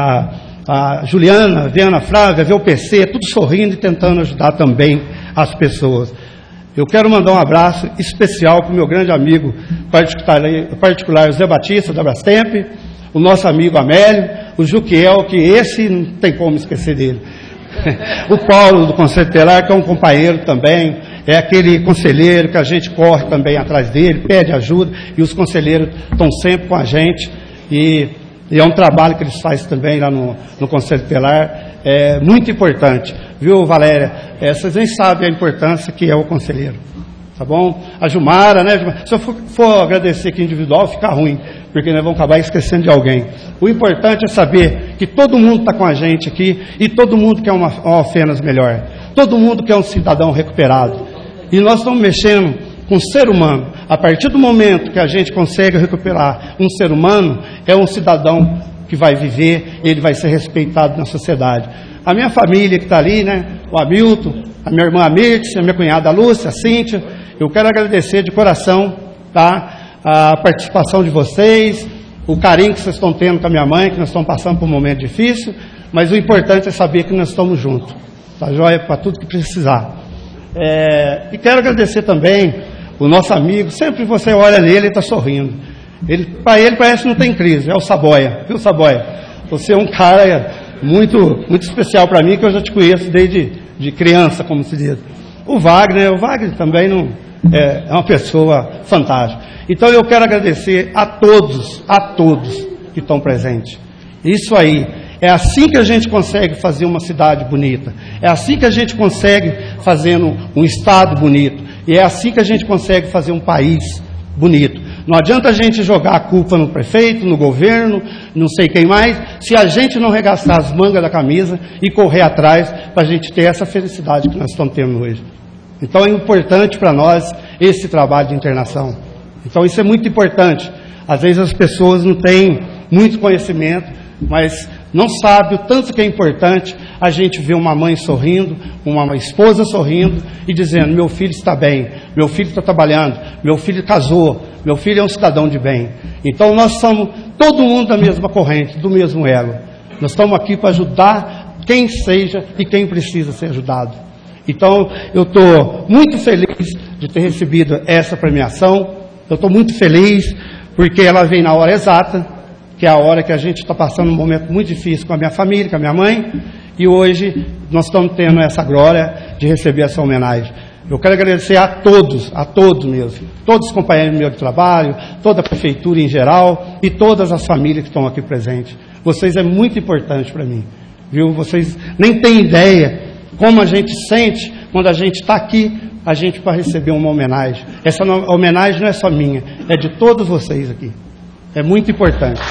a Juliana, ver a Ana Flávia, ver o PC, tudo sorrindo e tentando ajudar também as pessoas. Eu quero mandar um abraço especial para o meu grande amigo particular Zé Batista, da Brastemp, o nosso amigo Amélio, o Juquiel, que esse não tem como esquecer dele. O Paulo, do Conselho Tutelar, que é um companheiro também, é aquele conselheiro que a gente corre também atrás dele, pede ajuda, e os conselheiros estão sempre com a gente, e é um trabalho que eles fazem também lá no Conselho Tutelar, é muito importante, viu, Valéria? Vocês nem sabem a importância que é o conselheiro, tá bom? A Jumara, né? Se eu for agradecer aqui individual, fica ruim, porque nós vamos acabar esquecendo de alguém. O importante é saber que todo mundo está com a gente aqui e todo mundo quer uma Alfenas melhor. Todo mundo quer um cidadão recuperado. E nós estamos mexendo com o ser humano. A partir do momento que a gente consegue recuperar um ser humano, é um cidadão que vai viver, ele vai ser respeitado na sociedade. A minha família que está ali, né? O Hamilton, a minha irmã Mirtes, a minha cunhada Lúcia, a Cíntia, eu quero agradecer de coração, tá? A participação de vocês, o carinho que vocês estão tendo com a minha mãe, que nós estamos passando por um momento difícil, mas o importante é saber que nós estamos juntos, tá joia? Para tudo que precisar. E quero agradecer também o nosso amigo, sempre você olha nele e está sorrindo. Para ele parece que não tem crise, é o Saboia, viu, Saboia? Você é um cara muito especial para mim, que eu já te conheço desde de criança, como se diz. O Wagner também é uma pessoa fantástica. Então eu quero agradecer a todos que estão presentes. Isso aí, é assim que a gente consegue fazer uma cidade bonita, é assim que a gente consegue fazer um estado bonito, e é assim que a gente consegue fazer um país bonito. Não adianta a gente jogar a culpa no prefeito, no governo, não sei quem mais, se a gente não regastar as mangas da camisa e correr atrás para a gente ter essa felicidade que nós estamos tendo hoje. Então é importante para nós esse trabalho de internação. Então isso é muito importante. Às vezes as pessoas não têm muito conhecimento, mas não sabem o tanto que é importante a gente ver uma mãe sorrindo, uma esposa sorrindo e dizendo: meu filho está bem, meu filho está trabalhando, meu filho casou, meu filho é um cidadão de bem. Então nós somos todo mundo da mesma corrente, do mesmo elo. Nós estamos aqui para ajudar quem seja e quem precisa ser ajudado. Então eu estou muito feliz de ter recebido essa premiação. Eu estou muito feliz porque ela vem na hora exata, que é a hora que a gente está passando um momento muito difícil com a minha família, com a minha mãe, e hoje nós estamos tendo essa glória de receber essa homenagem. Eu quero agradecer a todos mesmo, todos os companheiros meus de trabalho, toda a prefeitura em geral e todas as famílias que estão aqui presentes. Vocês é muito importante para mim, viu? Vocês nem têm ideia como a gente sente quando a gente está aqui, a gente vai receber uma homenagem. Essa homenagem não é só minha, é de todos vocês aqui. É muito importante.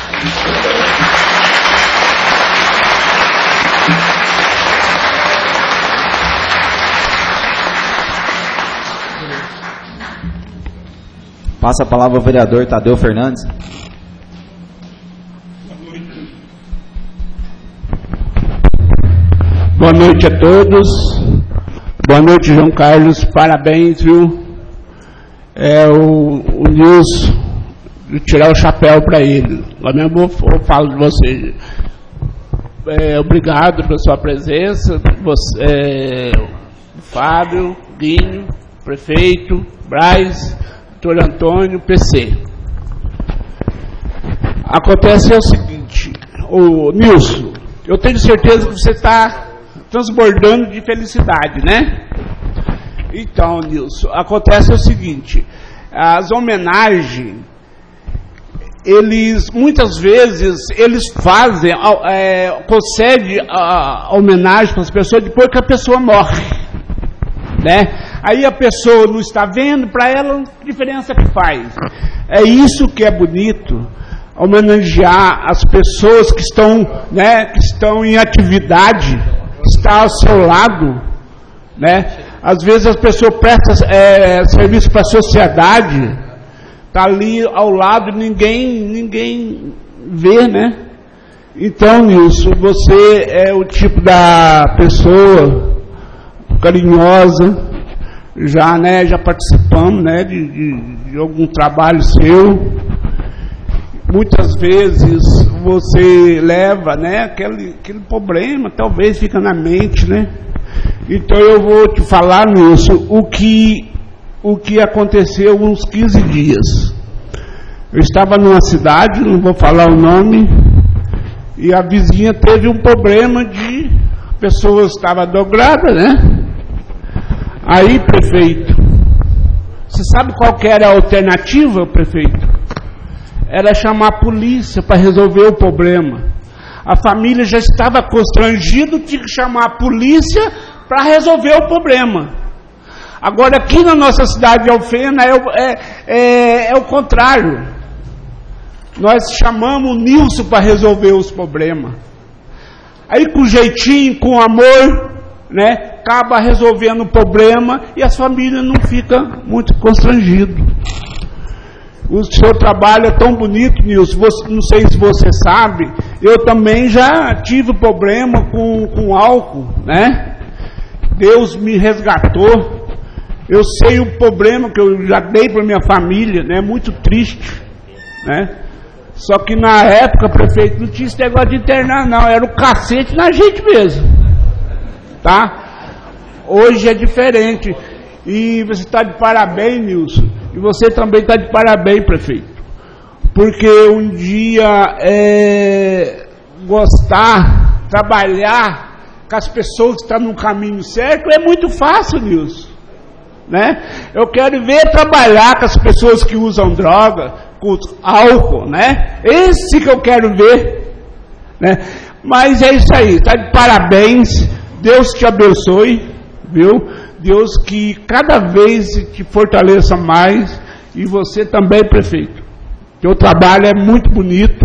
Passa a palavra ao vereador Tadeu Fernandes. Boa noite a todos. Boa noite, João Carlos. Parabéns, viu? O Nilson, tirar o chapéu para ele. Lá mesmo eu falo de você. Obrigado pela sua presença. Você, Fábio, Guinho, prefeito, Braz, doutor Antônio, PC. Acontece o seguinte, o Nilson, eu tenho certeza que você está transbordando de felicidade, né? Então, Nilson, acontece o seguinte, as homenagens, muitas vezes, eles fazem, concedem a homenagem para as pessoas depois que a pessoa morre, né? Aí a pessoa não está vendo, para ela, que diferença que faz? É isso que é bonito, homenagear as pessoas que estão, né, que estão em atividade, que estão ao seu lado, né? Às vezes as pessoas prestam serviço para a sociedade, está ali ao lado, ninguém vê, né? Então, Nilson, você é o tipo da pessoa carinhosa, já participamos, né, de algum trabalho seu. Muitas vezes você leva, né, aquele problema, talvez fica na mente, né? Então eu vou te falar, Nilson, o que aconteceu uns 15 dias. Eu estava numa cidade, não vou falar o nome, e a vizinha teve um problema de pessoas estavam dobradas, né? Aí, prefeito, você sabe qual que era a alternativa, prefeito? Era chamar a polícia para resolver o problema. A família já estava constrangida, tinha que chamar a polícia para resolver o problema. Agora, aqui na nossa cidade de Alfena é o contrário. Nós chamamos o Nilson para resolver os problemas. Aí, com jeitinho, com amor, né, acaba resolvendo o problema e as famílias não ficam muito constrangidas. O seu trabalho é tão bonito, Nilson, não sei se você sabe, eu também já tive problema com álcool, né? Deus me resgatou, eu sei o problema que eu já dei para minha família, né? Muito triste, né? Só que na época, prefeito, não tinha esse negócio de internar não, era o cacete na gente mesmo, tá? Hoje é diferente, e você está de parabéns, Nilson, e você também está de parabéns, prefeito, porque um dia gostar, trabalhar com as pessoas que estão no caminho certo é muito fácil, Nilson, né? Eu quero ver trabalhar com as pessoas que usam droga, com álcool, né? Esse que eu quero ver, né? Mas é isso aí, está de parabéns, Deus te abençoe, viu? Deus que cada vez te fortaleça mais, e você também, prefeito. Teu trabalho é muito bonito,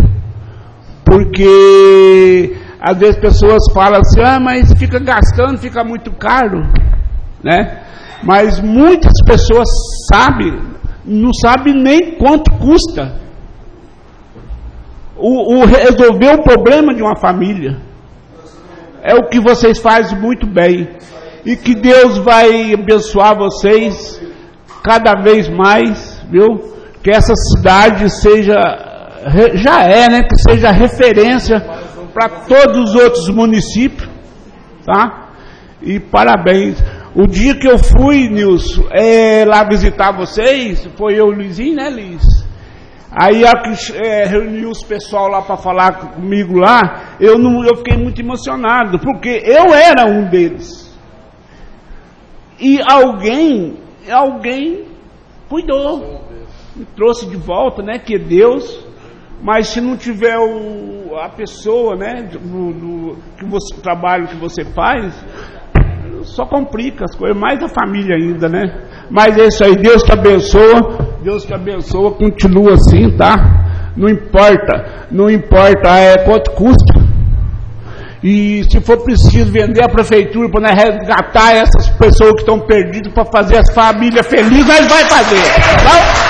porque às vezes pessoas falam assim, mas fica gastando, fica muito caro, né? Mas muitas pessoas não sabem nem quanto custa resolver o problema de uma família. É o que vocês fazem muito bem. E que Deus vai abençoar vocês cada vez mais, viu? Que essa cidade seja, né? Que seja referência para todos os outros municípios, tá? E parabéns. O dia que eu fui, Nilson, lá visitar vocês, foi eu e o Luizinho, né, Liz? Aí reuniu os pessoal lá para falar comigo lá, eu fiquei muito emocionado, porque eu era um deles. E alguém cuidou, me trouxe de volta, né, que é Deus, mas se não tiver a pessoa, né, o trabalho que você faz, só complica as coisas, mais a família ainda, né? Mas é isso aí, Deus te abençoa, continua assim, tá? Não importa quanto custa. E se for preciso vender a prefeitura para resgatar essas pessoas que estão perdidas, para fazer as famílias felizes, nós vai fazer, tá bom?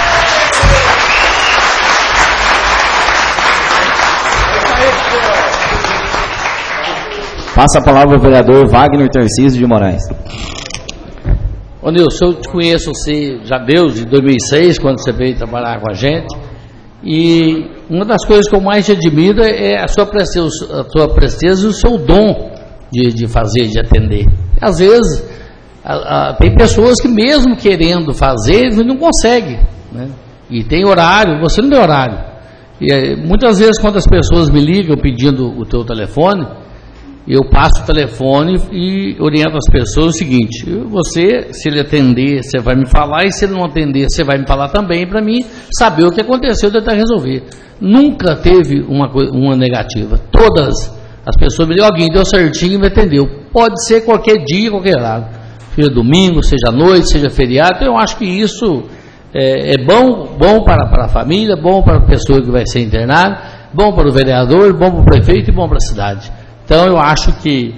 Passa a palavra ao vereador Wagner Tarcísio de Moraes. Ô Nilson, eu te conheço, você já desde 2006, quando você veio trabalhar com a gente, e uma das coisas que eu mais te admiro é a sua presteza e o seu dom de fazer, de atender. Às vezes, tem pessoas que mesmo querendo fazer, não conseguem, né? E tem horário, você não tem horário. E muitas vezes, quando as pessoas me ligam pedindo o teu telefone, eu passo o telefone e oriento as pessoas o seguinte: você, se ele atender, você vai me falar, e se ele não atender, você vai me falar também, para mim saber o que aconteceu e tentar resolver. Nunca teve uma negativa. Todas as pessoas me dizem: alguém deu certinho e me atendeu. Pode ser qualquer dia, qualquer horário, seja domingo, seja noite, seja feriado. Então eu acho que isso é bom para a família, bom para a pessoa que vai ser internada, bom para o vereador, bom para o prefeito e bom para a cidade. Então eu acho que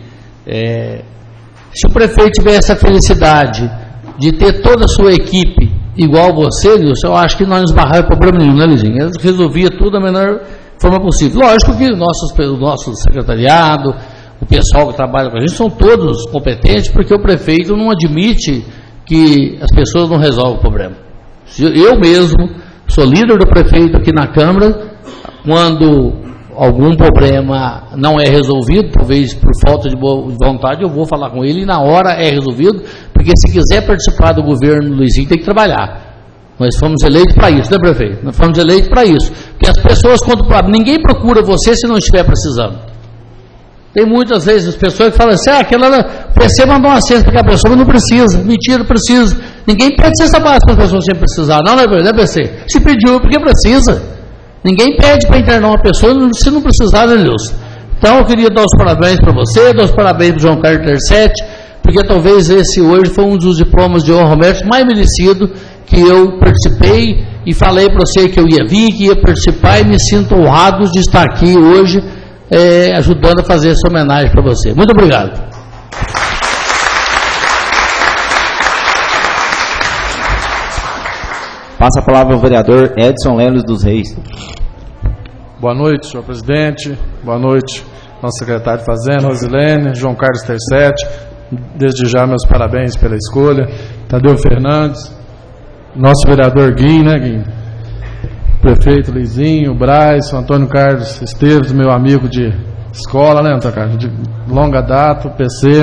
se o prefeito tiver essa felicidade de ter toda a sua equipe igual você, Nilson, eu acho que nós não esbarramos problema nenhum, né, Lizinho? Ele resolvia tudo da melhor forma possível. Lógico que o nosso secretariado, o pessoal que trabalha com a gente, são todos competentes, porque o prefeito não admite que as pessoas não resolvem o problema. Eu mesmo sou líder do prefeito aqui na Câmara. Quando algum problema não é resolvido, talvez por falta de boa vontade, eu vou falar com ele e na hora é resolvido, porque se quiser participar do governo, Luizinho, tem que trabalhar. Nós fomos eleitos para isso, né, prefeito? Nós fomos eleitos para isso. Porque as pessoas, ninguém procura você se não estiver precisando. Tem muitas vezes as pessoas que falam assim: você mandou uma cesta para a pessoa, mas não precisa. Mentira, precisa. Ninguém pede cesta básica para a pessoa sem precisar. Não é verdade, PC? Se pediu, porque precisa. Ninguém pede para internar uma pessoa se não precisar, né, Nilson? Então eu queria dar os parabéns para você, dar os parabéns para o João Carlos Tercetti, porque talvez esse hoje foi um dos diplomas de honra mérito mais merecido que eu participei, e falei para você que eu ia vir, que ia participar, e me sinto honrado de estar aqui hoje ajudando a fazer essa homenagem para você. Muito obrigado. Passa a palavra ao vereador Edson Leles dos Reis. Boa noite, senhor presidente. Boa noite, nosso secretário de Fazenda, Rosilene, João Carlos Tercetti. Desde já, meus parabéns pela escolha. Tadeu Fernandes, nosso vereador Guim, né, Guim? Prefeito Luizinho, Braz, Antônio Carlos Esteves, meu amigo de escola, né, Antônio Carlos? De longa data, o PC.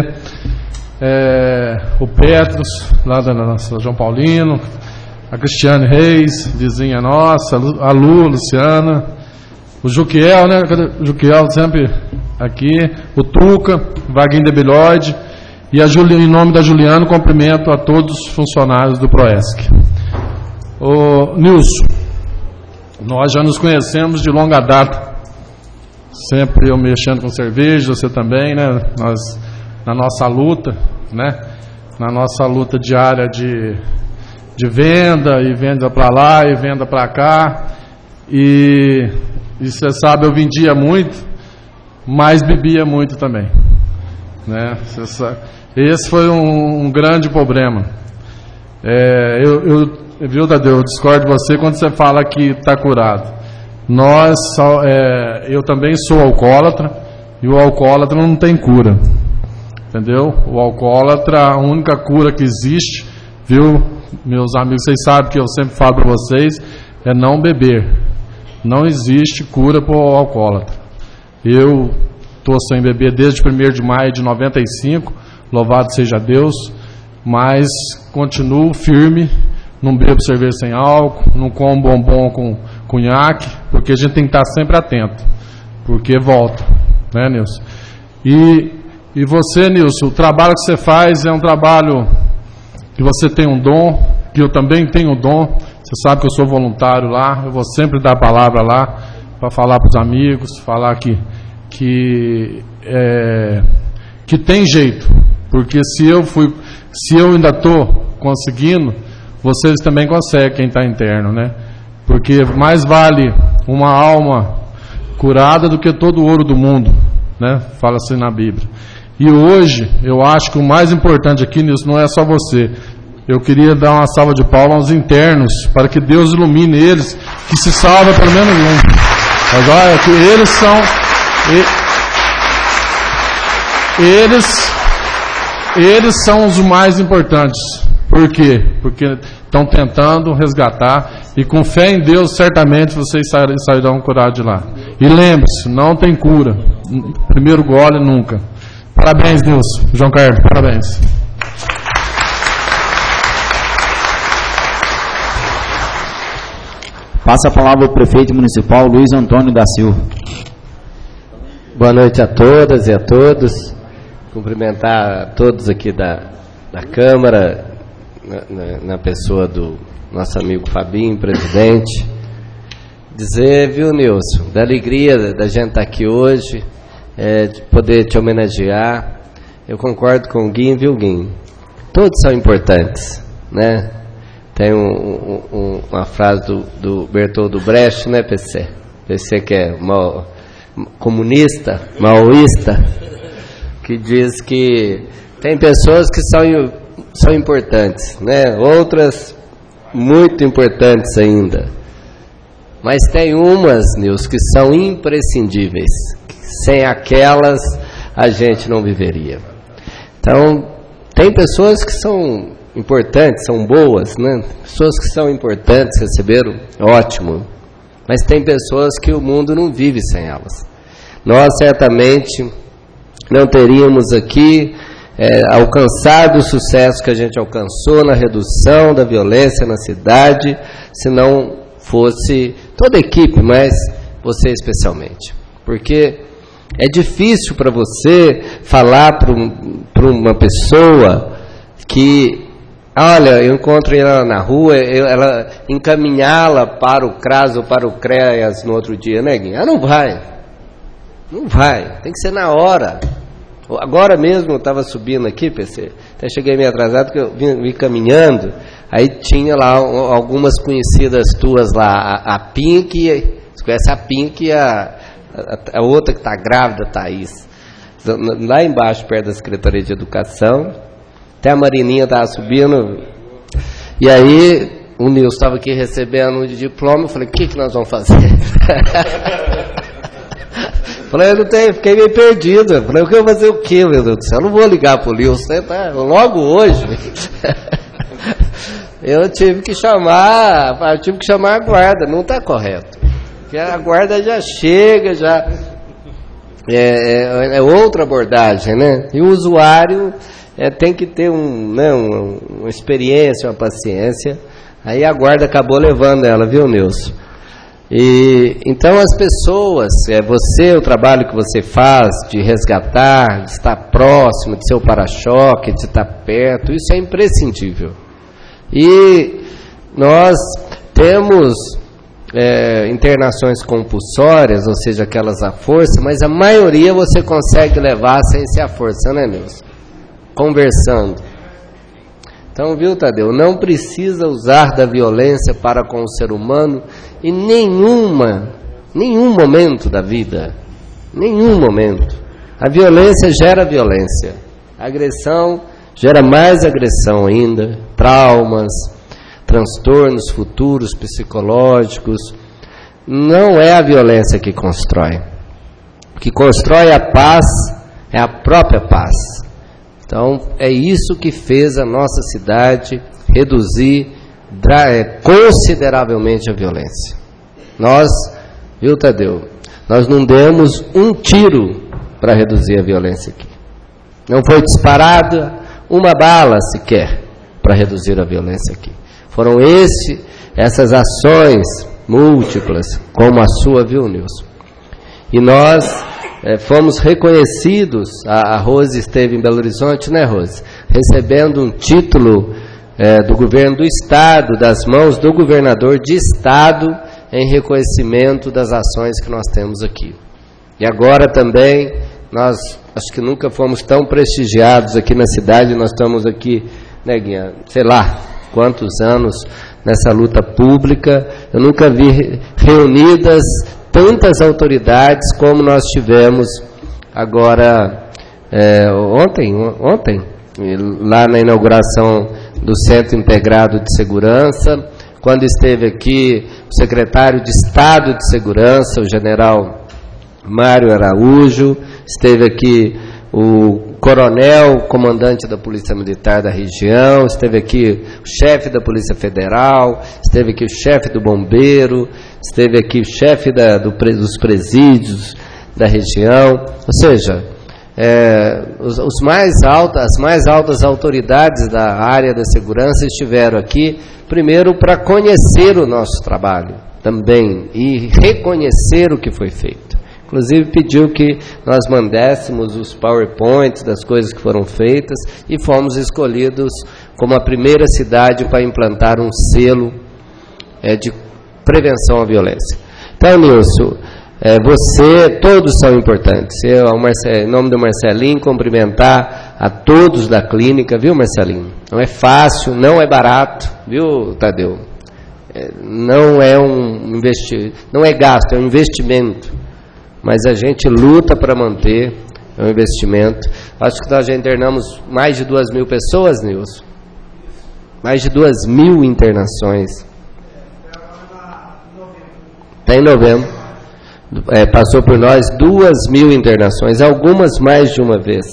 O Petros, lá da nossa João Paulino. A Cristiane Reis, vizinha nossa, a Lu, Luciana, o Juquiel, né? O Juquiel sempre aqui, o Tuca, Vaguinho Debilóide, e em nome da Juliana, cumprimento a todos os funcionários do Proesc. Ô Nilson, nós já nos conhecemos de longa data, sempre eu mexendo com cerveja, você também, né? Nós, na nossa luta, né? Na nossa luta diária de venda, e venda para lá e venda para cá, e você sabe, eu vendia muito, mas bebia muito também, né? Esse foi um grande problema. Viu, Tadeu, eu discordo de você quando você fala que está curado. Eu também sou alcoólatra, e o alcoólatra não tem cura, entendeu? O alcoólatra, a única cura que existe, viu, meus amigos, vocês sabem que eu sempre falo para vocês, é não beber. Não existe cura para o alcoólatra. Eu estou sem beber desde 1º de maio de 95, louvado seja Deus, mas continuo firme, não bebo cerveja sem álcool, não como bombom com cunhaque, porque a gente tem que estar sempre atento, porque volta, né, Nilson? E você, Nilson, o trabalho que você faz é um trabalho que você tem um dom, que eu também tenho um dom. Você sabe que eu sou voluntário lá, eu vou sempre dar a palavra lá para falar para os amigos, falar que tem jeito, porque se eu ainda estou conseguindo, vocês também conseguem, quem está interno, né? Porque mais vale uma alma curada do que todo o ouro do mundo, né? Fala assim na Bíblia. E hoje, eu acho que o mais importante aqui nisso não é só você. Eu queria dar uma salva de palmas aos internos, para que Deus ilumine eles, que se salva pelo menos um. Mas olha, que eles são... Eles são os mais importantes. Por quê? Porque estão tentando resgatar, e com fé em Deus, certamente vocês sairão curados de lá. E lembre-se, não tem cura. Primeiro gole, nunca. Parabéns, Deus. João Carlos, parabéns. Passa a palavra ao prefeito municipal Luiz Antônio da Silva. Boa noite a todas e a todos. Cumprimentar a todos aqui da Câmara, na pessoa do nosso amigo Fabinho, presidente. Dizer, viu, Nilson, da alegria da gente estar aqui hoje, de poder te homenagear. Eu concordo com o Guinho, viu, Guinho? Todos são importantes, né? Tem uma frase do Bertoldo Brecht, né, PC? PC que é comunista, maoísta, que diz que tem pessoas que são importantes, né? Outras muito importantes ainda. Mas tem umas, Nilson, que são imprescindíveis. Sem aquelas, a gente não viveria. Então, tem pessoas que são importantes, são boas, né? Pessoas que são importantes, receberam, ótimo. Mas tem pessoas que o mundo não vive sem elas. Nós, certamente, não teríamos aqui alcançado o sucesso que a gente alcançou na redução da violência na cidade, se não fosse toda a equipe, mas você especialmente. Porque é difícil para você falar para uma pessoa que, olha, eu encontro ela na rua, ela encaminhá-la para o CRAS ou para o CREAS no outro dia, né, Guinha? Não vai. Não vai. Tem que ser na hora. Agora mesmo eu estava subindo aqui, PC, até cheguei meio atrasado, porque eu vim caminhando, aí tinha lá algumas conhecidas tuas lá, a Pink, você conhece a Pink e a outra que está grávida, Thaís, lá embaixo, perto da Secretaria de Educação, até a Marininha estava subindo, e aí o Nilson estava aqui recebendo um diploma, eu falei, o que nós vamos fazer? Falei, eu não tenho, fiquei meio perdido. Falei, eu quero fazer o quê, meu Deus do céu? Eu não vou ligar para o Nilson, tá? Logo hoje. Eu tive que chamar a guarda, não está correto. Porque a guarda já chega, já é outra abordagem, né? E o usuário tem que ter uma experiência, uma paciência. Aí a guarda acabou levando ela, viu, Nilson? E então as pessoas, você, o trabalho que você faz de resgatar, de estar próximo, de ser o para-choque, de estar perto, isso é imprescindível. E nós temos internações compulsórias, ou seja, aquelas à força, mas a maioria você consegue levar sem ser à força, né, Nilson? Conversando. Então, viu, Tadeu, não precisa usar da violência para com o ser humano em nenhum momento da vida. Nenhum momento. A violência gera violência. A agressão gera mais agressão ainda. Traumas, transtornos futuros psicológicos. Não é a violência que constrói. O que constrói a paz é a própria paz. Então, é isso que fez a nossa cidade reduzir consideravelmente a violência. Nós, viu, Tadeu, nós não demos um tiro para reduzir a violência aqui. Não foi disparada uma bala sequer para reduzir a violência aqui. Foram essas ações múltiplas, como a sua, viu, Nilson? E nós fomos reconhecidos, a Rose esteve em Belo Horizonte, né, Rose? Recebendo um título do governo do Estado, das mãos do governador de Estado, em reconhecimento das ações que nós temos aqui. E agora também nós acho que nunca fomos tão prestigiados aqui na cidade. Nós estamos aqui, né, Guinha, sei lá quantos anos nessa luta pública. Eu nunca vi reunidas tantas autoridades como nós tivemos agora ontem, lá na inauguração do Centro Integrado de Segurança, quando esteve aqui o secretário de Estado de Segurança, o general Mário Araújo, esteve aqui o coronel, comandante da Polícia Militar da região, esteve aqui o chefe da Polícia Federal, esteve aqui o chefe do Bombeiro, esteve aqui o chefe dos presídios da região, ou seja, as mais altas autoridades da área da segurança estiveram aqui, primeiro para conhecer o nosso trabalho também e reconhecer o que foi feito. Inclusive pediu que nós mandássemos os PowerPoints das coisas que foram feitas e fomos escolhidos como a primeira cidade para implantar um selo de prevenção à violência. Então, Nilson, todos são importantes. Eu, em nome do Marcelinho, cumprimentar a todos da clínica, viu, Marcelinho? Não é fácil, não é barato, viu, Tadeu? Não é não é gasto, é um investimento. Mas a gente luta para manter, é um investimento. Acho que nós já internamos mais de 2.000 pessoas, Nilson. Mais de 2.000 internações. Está em novembro. Passou por nós 2.000 internações, algumas mais de uma vez.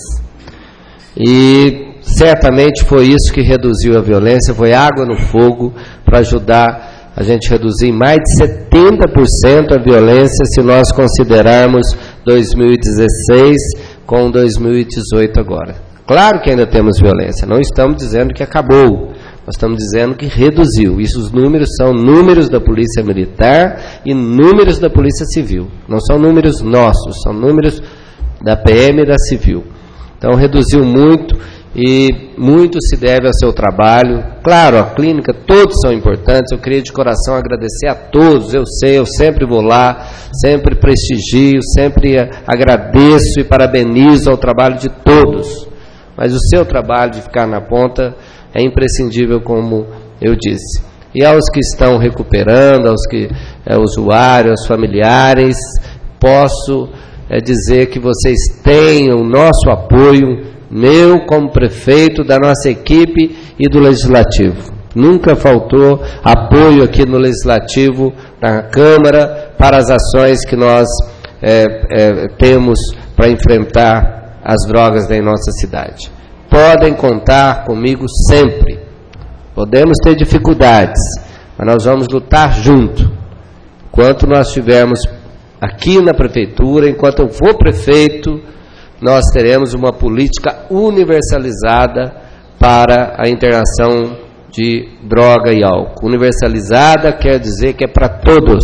E certamente foi isso que reduziu a violência, foi água no fogo para ajudar a gente reduzir em mais de 70% a violência, se nós considerarmos 2016 com 2018 agora. Claro que ainda temos violência, não estamos dizendo que acabou, nós estamos dizendo que reduziu. Isso, os números são números da Polícia Militar e números da Polícia Civil. Não são números nossos, são números da PM e da Civil. Então reduziu muito. E muito se deve ao seu trabalho. Claro, a clínica, todos são importantes. Eu queria de coração agradecer a todos. Eu sei, eu sempre vou lá, sempre prestigio, sempre agradeço e parabenizo ao trabalho de todos. Mas o seu trabalho de ficar na ponta é imprescindível, como eu disse. E aos que estão recuperando, aos que usuários, aos familiares, posso dizer que vocês têm o nosso apoio, meu como prefeito, da nossa equipe e do Legislativo. Nunca faltou apoio aqui no Legislativo, na Câmara, para as ações que nós temos para enfrentar as drogas em nossa cidade. Podem contar comigo sempre. Podemos ter dificuldades, mas nós vamos lutar junto. Enquanto nós estivermos aqui na Prefeitura, enquanto eu for prefeito, nós teremos uma política universalizada para a internação de droga e álcool. Universalizada quer dizer que é para todos,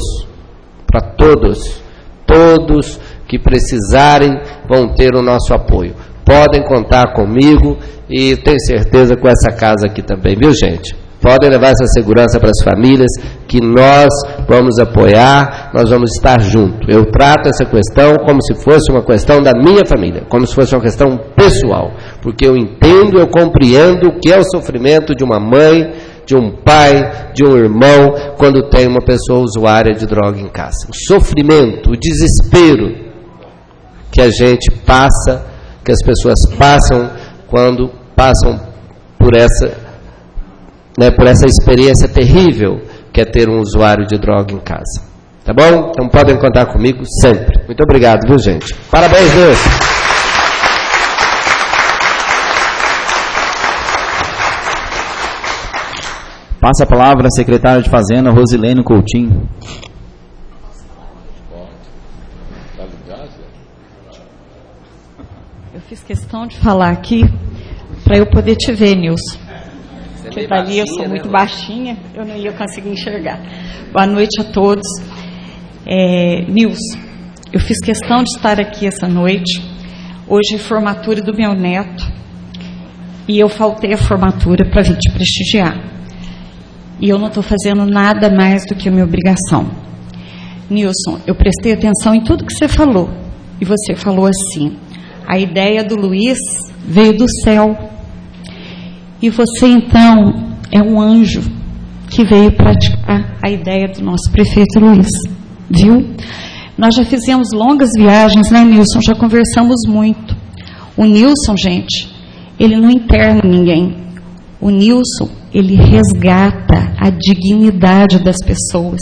todos que precisarem vão ter o nosso apoio. Podem contar comigo e tenho certeza com essa casa aqui também, viu, gente? Podem levar essa segurança para as famílias, que nós vamos apoiar, nós vamos estar juntos. Eu trato essa questão como se fosse uma questão da minha família, como se fosse uma questão pessoal, porque eu entendo, eu compreendo o que é o sofrimento de uma mãe, de um pai, de um irmão, quando tem uma pessoa usuária de droga em casa. O sofrimento, o desespero que a gente passa, que as pessoas passam quando passam por essa experiência terrível que é ter um usuário de droga em casa. Tá bom? Então podem contar comigo sempre. Muito obrigado, viu, gente? Parabéns, Deus! Passa a palavra à secretária de Fazenda, Rosilene Coutinho. Eu fiz questão de falar aqui para eu poder te ver, Nilson. Porque dali eu sou muito baixinha, eu não ia conseguir enxergar. Boa noite a todos. Nilson, eu fiz questão de estar aqui essa noite. Hoje é formatura do meu neto e eu faltei a formatura para vir te prestigiar. E eu não estou fazendo nada mais do que a minha obrigação. Nilson, eu prestei atenção em tudo que você falou. E você falou assim: A ideia do Luiz veio do céu. E você, então, é um anjo que veio praticar a ideia do nosso prefeito Luiz. Viu? Nós já fizemos longas viagens, né, Nilson? Já conversamos muito. O Nilson, gente, ele não interna ninguém. O Nilson, ele resgata a dignidade das pessoas.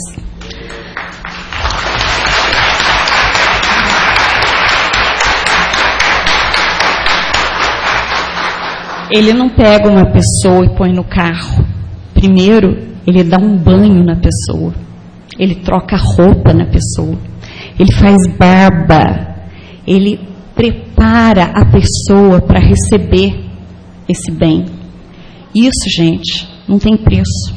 Ele não pega uma pessoa e põe no carro. Primeiro, ele dá um banho na pessoa. Ele troca roupa na pessoa. Ele faz barba. Ele prepara a pessoa para receber esse bem. Isso, gente, não tem preço.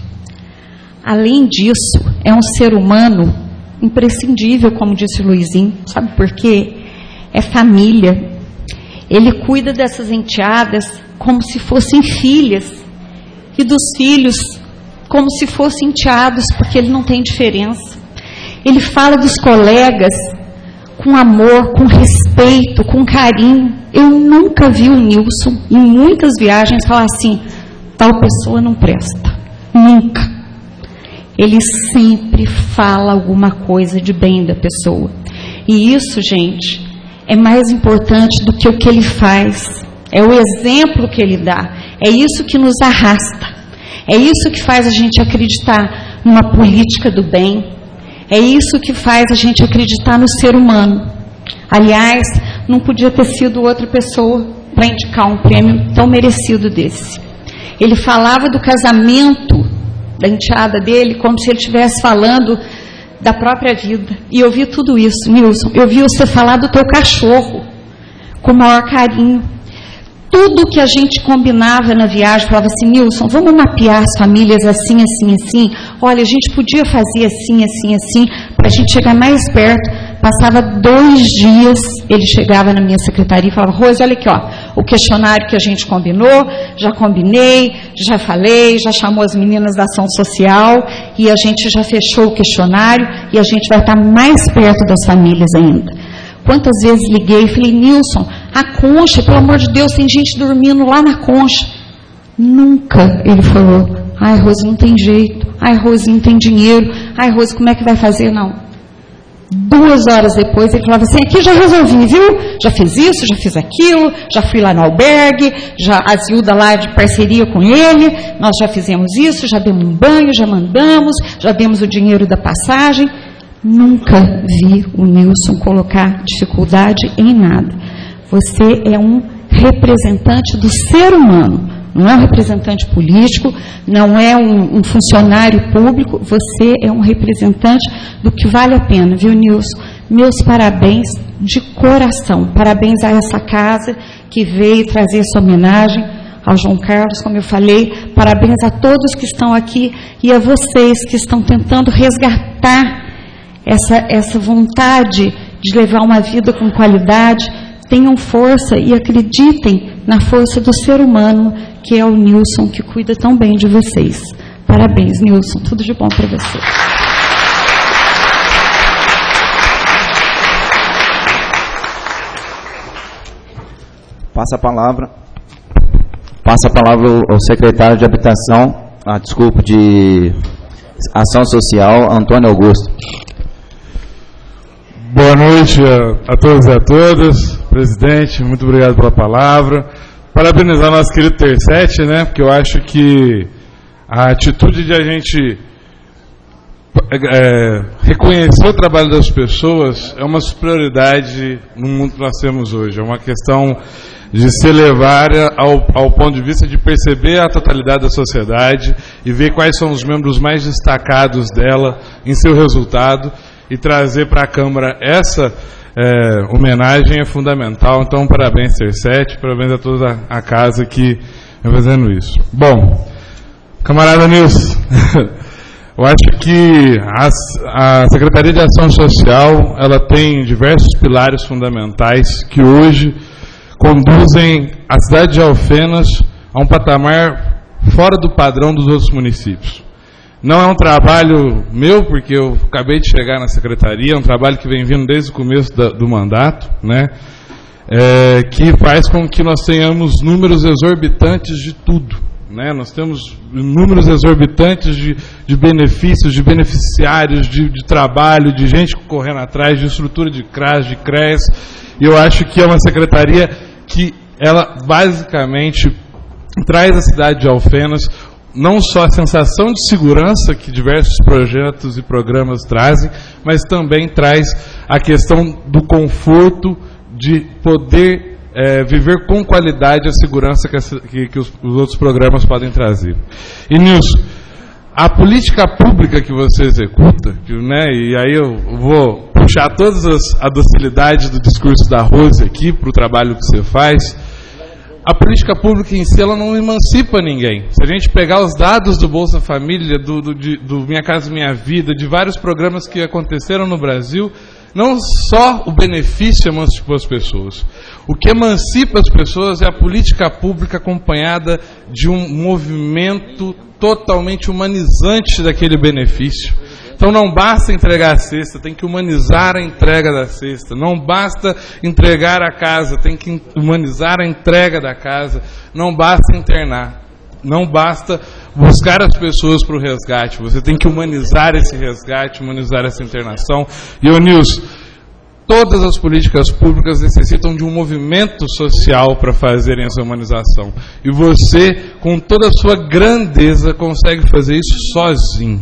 Além disso, é um ser humano imprescindível, como disse o Luizinho. Sabe por quê? É família. Ele cuida dessas enteadas como se fossem filhas, e dos filhos como se fossem enteados, porque ele não tem diferença. Ele fala dos colegas com amor, com respeito, com carinho. Eu nunca vi o Nilson, em muitas viagens, falar assim, tal pessoa não presta. Nunca. Ele sempre fala alguma coisa de bem da pessoa. E isso, gente, é mais importante do que o que ele faz. É o exemplo que ele dá. É isso que nos arrasta. É isso que faz a gente acreditar numa política do bem. É isso que faz a gente acreditar no ser humano. Aliás, não podia ter sido outra pessoa para indicar um prêmio tão merecido desse. Ele falava do casamento da enteada dele como se ele estivesse falando da própria vida. E eu vi tudo isso, Nilson. Eu vi você falar do teu cachorro com o maior carinho. Tudo que a gente combinava na viagem, falava assim, Nilson, vamos mapear as famílias assim, assim, assim. Olha, a gente podia fazer assim, assim, assim, para a gente chegar mais perto. Passava 2 dias, ele chegava na minha secretaria e falava, Rose, olha aqui, ó, o questionário que a gente combinou, já combinei, já falei, já chamou as meninas da ação social e a gente já fechou o questionário e a gente vai estar mais perto das famílias ainda. Quantas vezes liguei e falei, Nilson, a concha, pelo amor de Deus, tem gente dormindo lá na concha. Nunca ele falou, ai, Rose, não tem jeito, ai, Rose, não tem dinheiro, ai, Rose, como é que vai fazer? Não. 2 horas depois ele falava assim, aqui já resolvi, viu? Já fiz isso, já fiz aquilo, já fui lá no albergue, já a Zilda lá de parceria com ele, nós já fizemos isso, já demos um banho, já mandamos, já demos o dinheiro da passagem. Nunca vi o Nilson colocar dificuldade em nada. Você é um representante do ser humano, não é um representante político, não é um funcionário público, você é um representante do que vale a pena, viu, Nilson? Meus parabéns de coração, parabéns a essa casa que veio trazer essa homenagem ao João Carlos, como eu falei, parabéns a todos que estão aqui e a vocês que estão tentando resgatar essa vontade de levar uma vida com qualidade. Tenham força e acreditem na força do ser humano, que é o Nilson, que cuida tão bem de vocês. Parabéns, Nilson. Tudo de bom para você. Passa a palavra ao secretário de Habitação, de Ação Social, Antônio Augusto. Boa noite a todos e a todas. Presidente, muito obrigado pela palavra. Parabenizar nosso querido Tercetti, né? Porque eu acho que a atitude de a gente reconhecer o trabalho das pessoas é uma superioridade no mundo que nós temos hoje. É uma questão de se elevar ao ponto de vista de perceber a totalidade da sociedade e ver quais são os membros mais destacados dela em seu resultado e trazer para a Câmara essa homenagem é fundamental. Então, parabéns, Tercetti, parabéns a toda a casa que vem fazendo isso. Bom, camarada Nilson, eu acho que a Secretaria de Ação Social ela tem diversos pilares fundamentais que hoje conduzem a cidade de Alfenas a um patamar fora do padrão dos outros municípios. Não é um trabalho meu, porque eu acabei de chegar na secretaria, é um trabalho que vem vindo desde o começo do mandato, né? que faz com que nós tenhamos números exorbitantes de tudo. Né? Nós temos números exorbitantes de benefícios, de beneficiários, de trabalho, de gente correndo atrás, de estrutura de CRAS, de CREAS. E eu acho que é uma secretaria que ela basicamente traz à cidade de Alfenas não só a sensação de segurança que diversos projetos e programas trazem, mas também traz a questão do conforto de poder viver com qualidade a segurança que os outros programas podem trazer. E, Nilson, a política pública que você executa, né, e aí eu vou puxar todas a docilidade do discurso da Rose aqui para o trabalho que você faz. A política pública em si, ela não emancipa ninguém. Se a gente pegar os dados do Bolsa Família, do Minha Casa Minha Vida, de vários programas que aconteceram no Brasil, não só o benefício emancipou as pessoas. O que emancipa as pessoas é a política pública acompanhada de um movimento totalmente humanizante daquele benefício. Então não basta entregar a cesta, tem que humanizar a entrega da cesta. Não basta entregar a casa, tem que humanizar a entrega da casa. Não basta internar. Não basta buscar as pessoas para o resgate. Você tem que humanizar esse resgate, humanizar essa internação. E, Nilson, todas as políticas públicas necessitam de um movimento social para fazerem essa humanização. E você, com toda a sua grandeza, consegue fazer isso sozinho.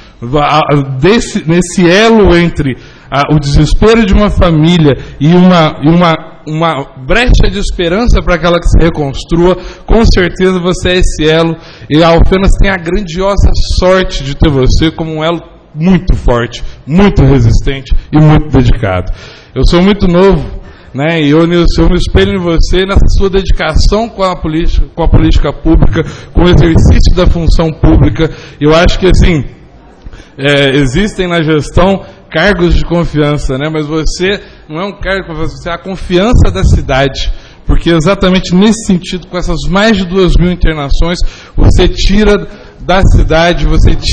Nesse elo entre o desespero de uma família e uma brecha de esperança para aquela que se reconstrua, com certeza você é esse elo, e a Alfenas tem a grandiosa sorte de ter você como um elo muito forte, muito resistente e muito dedicado. Eu sou muito novo, né, e eu me espelho em você nessa sua dedicação com a política pública, com o exercício da função pública. Eu acho que assim, existem na gestão cargos de confiança, né? Mas você não é um cargo de confiança, você é a confiança da cidade, porque exatamente nesse sentido, com essas mais de 2.000 internações, você tira da cidade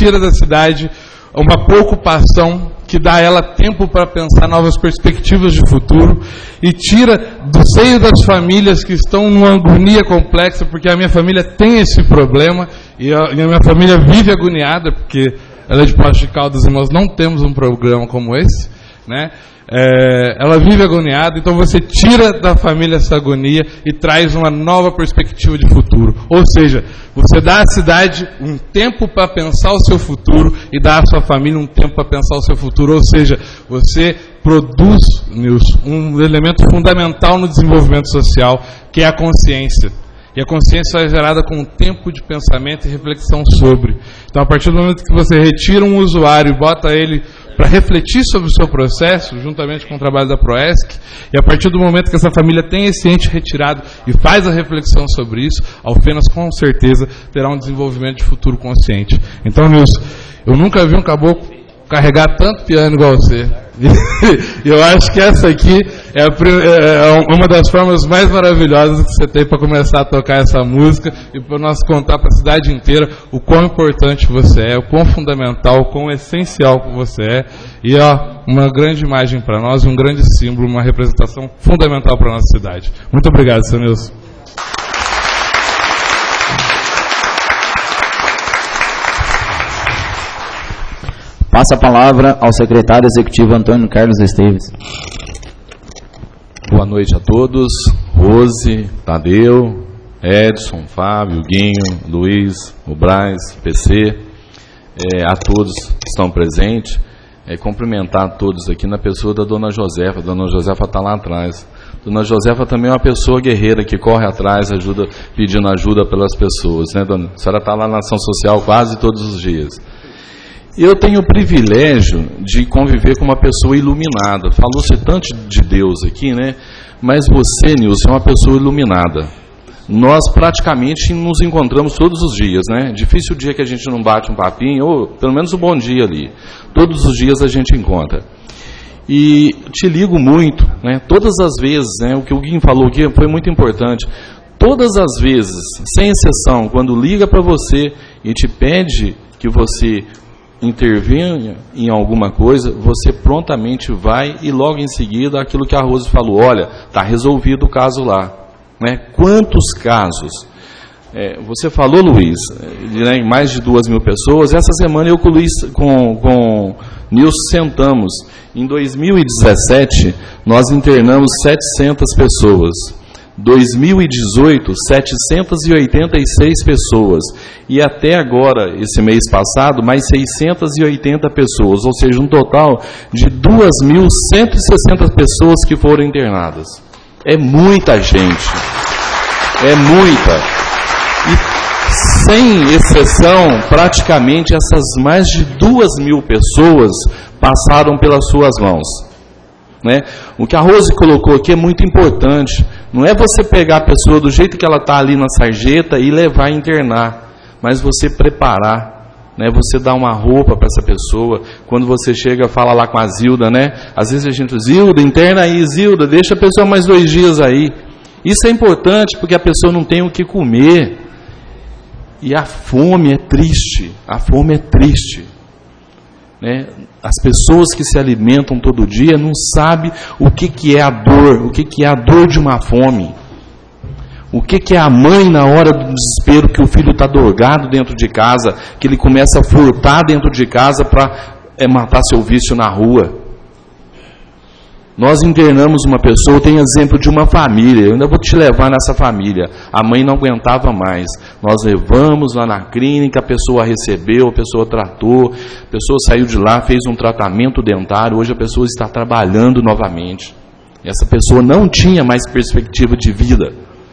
uma preocupação que dá a ela tempo para pensar novas perspectivas de futuro e tira do seio das famílias que estão numa agonia complexa, porque a minha família tem esse problema e a minha família vive agoniada, porque ela é de Poços de Caldas e nós não temos um programa como esse, né? Ela vive agoniada, então você tira da família essa agonia e traz uma nova perspectiva de futuro. Ou seja, você dá à cidade um tempo para pensar o seu futuro e dá à sua família um tempo para pensar o seu futuro. Ou seja, você produz, Nilson, um elemento fundamental no desenvolvimento social, que é a consciência. E a consciência é gerada com um tempo de pensamento e reflexão sobre. Então, a partir do momento que você retira um usuário e bota ele para refletir sobre o seu processo, juntamente com o trabalho da Proesc, e a partir do momento que essa família tem esse ente retirado e faz a reflexão sobre isso, a Alfenas com certeza terá um desenvolvimento de futuro consciente. Então, Nilson, eu nunca vi um caboclo carregar tanto piano igual você. E eu acho que essa aqui é uma das formas mais maravilhosas que você tem para começar a tocar essa música e para nós contar para a cidade inteira o quão importante você é, o quão fundamental, o quão essencial que você é. E uma grande imagem para nós, um grande símbolo, uma representação fundamental para a nossa cidade. Muito obrigado, Sr. Nilson. Passa a palavra ao secretário executivo Antônio Carlos Esteves. Boa noite a todos. Rose, Tadeu, Edson, Fábio, Guinho, Luiz, o Braz, PC, a todos que estão presentes. Cumprimentar todos aqui na pessoa da Dona Josefa. Dona Josefa está lá atrás. Dona Josefa também é uma pessoa guerreira que corre atrás, pedindo ajuda pelas pessoas, né, dona? A senhora está lá na ação social quase todos os dias. Eu tenho o privilégio de conviver com uma pessoa iluminada. Falou-se tanto de Deus aqui, né? Mas você, Nilson, é uma pessoa iluminada. Nós praticamente nos encontramos todos os dias, né? Difícil o dia que a gente não bate um papinho, ou pelo menos um bom dia ali. Todos os dias a gente encontra. E te ligo muito, né? Todas as vezes, né? O que o Guinho falou aqui foi muito importante. Todas as vezes, sem exceção, quando liga para você e te pede que você intervenha em alguma coisa, você prontamente vai e logo em seguida aquilo que a Rose falou, olha, está resolvido o caso lá. Né? Quantos casos? Você falou, Luiz, em mais de 2.000 pessoas. Essa semana eu com o Luiz, com Nilson sentamos. Em 2017, nós internamos 700 pessoas. 2018, 786 pessoas. E até agora, esse mês passado, mais 680 pessoas. Ou seja, um total de 2.160 pessoas que foram internadas. É muita gente. É muita. E, sem exceção, praticamente essas mais de 2.000 pessoas passaram pelas suas mãos. Né? O que a Rose colocou aqui é muito importante. Não é você pegar a pessoa do jeito que ela está ali na sarjeta e levar a internar, mas você preparar, né? Você dar uma roupa para essa pessoa. Quando você chega, fala lá com a Zilda, né? Às vezes a gente diz, Zilda, interna aí, Zilda, deixa a pessoa mais 2 dias aí. Isso é importante porque a pessoa não tem o que comer. E a fome é triste. A fome é triste. Né? As pessoas que se alimentam todo dia não sabem o que é a dor. O que é a dor de uma fome. O que é a mãe na hora do desespero que o filho está drogado dentro de casa, que ele começa a furtar dentro de casa para matar seu vício na rua. Nós internamos uma pessoa, tem exemplo de uma família, eu ainda vou te levar nessa família. A mãe não aguentava mais. Nós levamos lá na clínica, a pessoa recebeu, a pessoa tratou, a pessoa saiu de lá, fez um tratamento dentário, hoje a pessoa está trabalhando novamente. Essa pessoa não tinha mais perspectiva de vida.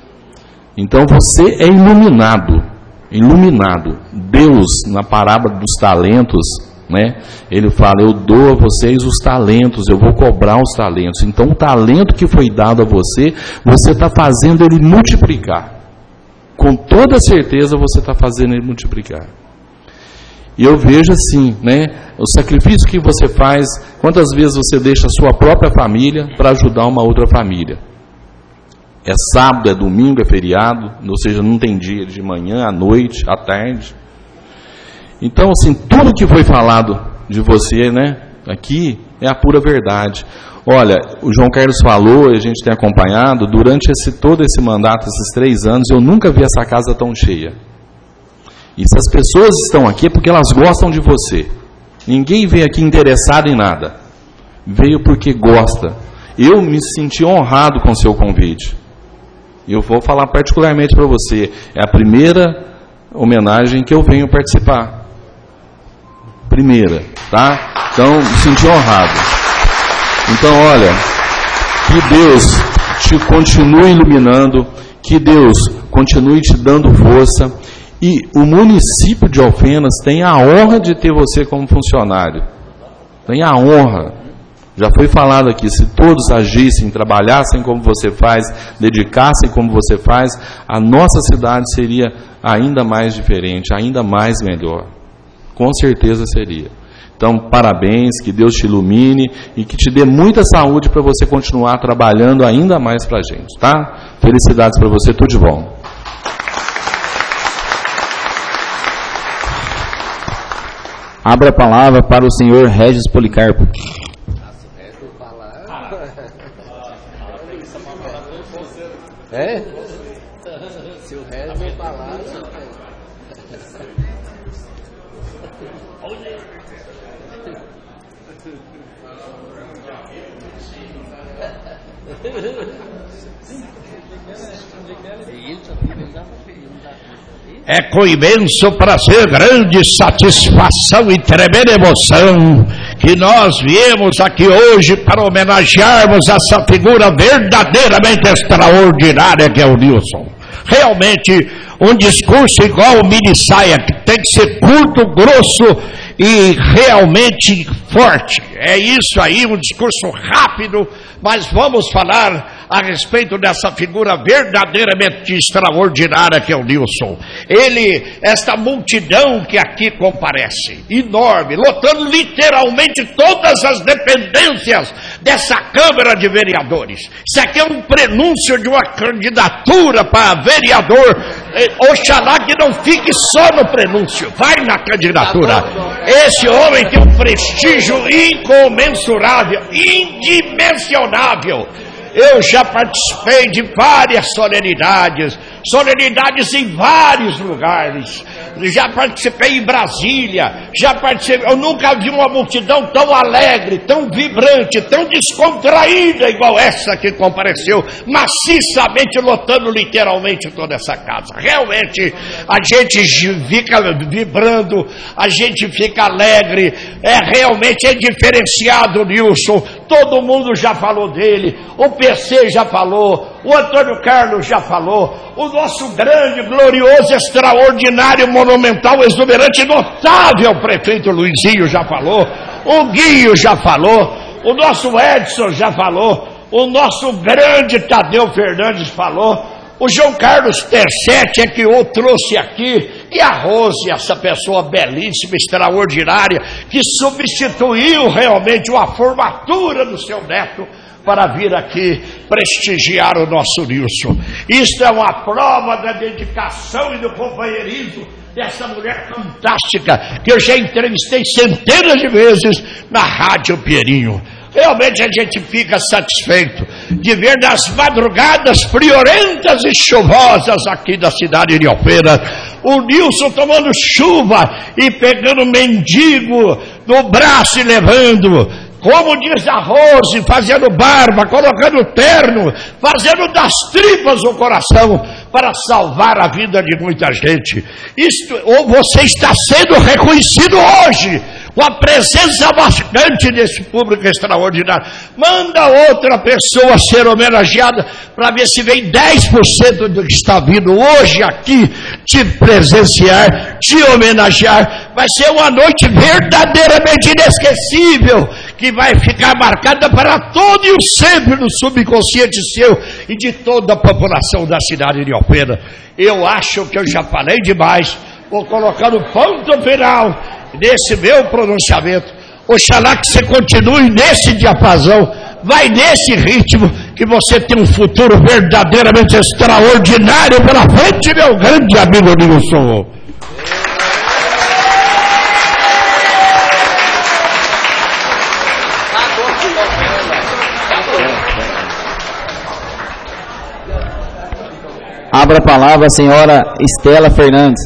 Então você é iluminado, iluminado. Deus, na parábola dos talentos, né? Ele fala, eu dou a vocês os talentos, eu vou cobrar os talentos. Então o talento que foi dado a você, você está fazendo ele multiplicar. Com toda certeza você está fazendo ele multiplicar. E eu vejo assim, né? O sacrifício que você faz, quantas vezes você deixa a sua própria família para ajudar uma outra família? É sábado, é domingo, é feriado, ou seja, não tem dia de manhã, à noite, à tarde. Então, assim, tudo que foi falado de você, né, aqui, é a pura verdade. Olha, o João Carlos falou, e a gente tem acompanhado, durante todo esse mandato, esses 3 anos, eu nunca vi essa casa tão cheia. E se as pessoas estão aqui é porque elas gostam de você. Ninguém veio aqui interessado em nada. Veio porque gosta. Eu me senti honrado com o seu convite. E eu vou falar particularmente para você, é a primeira homenagem que eu venho participar. Primeira, tá? Então, me senti honrado. Então, olha, que Deus te continue iluminando, que Deus continue te dando força, e o município de Alfenas tem a honra de ter você como funcionário. Tem a honra. Já foi falado aqui, se todos agissem, trabalhassem como você faz, dedicassem como você faz, a nossa cidade seria ainda mais diferente, ainda mais melhor. Com certeza seria. Então, parabéns, que Deus te ilumine e que te dê muita saúde para você continuar trabalhando ainda mais para a gente, tá? Felicidades para você, tudo de bom. Abra a palavra para o senhor Regis Policarpo. É? Se o Regis não falar... É com imenso prazer, grande satisfação e tremenda emoção que nós viemos aqui hoje para homenagearmos essa figura verdadeiramente extraordinária que é o Nilson. Realmente, um discurso igual o mini saia, que tem que ser curto, grosso e realmente forte. É isso aí, um discurso rápido, mas vamos falar a respeito dessa figura verdadeiramente extraordinária que é o Nilson. Esta multidão que aqui comparece, enorme, lotando literalmente todas as dependências dessa Câmara de Vereadores. Isso aqui é um prenúncio de uma candidatura para vereador. Oxalá que não fique só no prenúncio, vai na candidatura. Esse homem tem um prestígio incomensurável, indimensionável. Eu já participei de várias solenidades em vários lugares. Já participei em Brasília, eu nunca vi uma multidão tão alegre, tão vibrante, tão descontraída igual essa que compareceu, maciçamente lotando literalmente toda essa casa. Realmente, a gente fica vibrando, a gente fica alegre, realmente é diferenciado, Nilson. Todo mundo já falou dele, o PC já falou, o Antônio Carlos já falou, o nosso grande, glorioso, extraordinário, monumental, exuberante, notável prefeito Luizinho já falou, o Guinho já falou, o nosso Edson já falou, o nosso grande Tadeu Fernandes falou, o João Carlos Tercetti é que o trouxe aqui, e a Rose, essa pessoa belíssima, extraordinária, que substituiu realmente uma formatura do seu neto para vir aqui prestigiar o nosso Nilson. Isto é uma prova da dedicação e do companheirismo dessa mulher fantástica, que eu já entrevistei centenas de vezes na Rádio Pinheirinho. Realmente a gente fica satisfeito de ver nas madrugadas friorentas e chuvosas aqui da cidade de Alfenas, o Nilson tomando chuva e pegando mendigo no braço e levando, como diz a Rose, fazendo barba, colocando terno, fazendo das tripas o coração para salvar a vida de muita gente. Ou você está sendo reconhecido hoje com a presença bastante desse público extraordinário. Manda outra pessoa ser homenageada para ver se vem 10% do que está vindo hoje aqui te presenciar, te homenagear. Vai ser uma noite verdadeiramente inesquecível, que vai ficar marcada para todo e o sempre no subconsciente seu e de toda a população da cidade de Alfenas. Eu acho que eu já falei demais, vou colocar no ponto final nesse meu pronunciamento. Oxalá que você continue nesse diapasão, vai nesse ritmo, que você tem um futuro verdadeiramente extraordinário pela frente, meu grande amigo Nilson. Abra a palavra a senhora Estela Fernandes.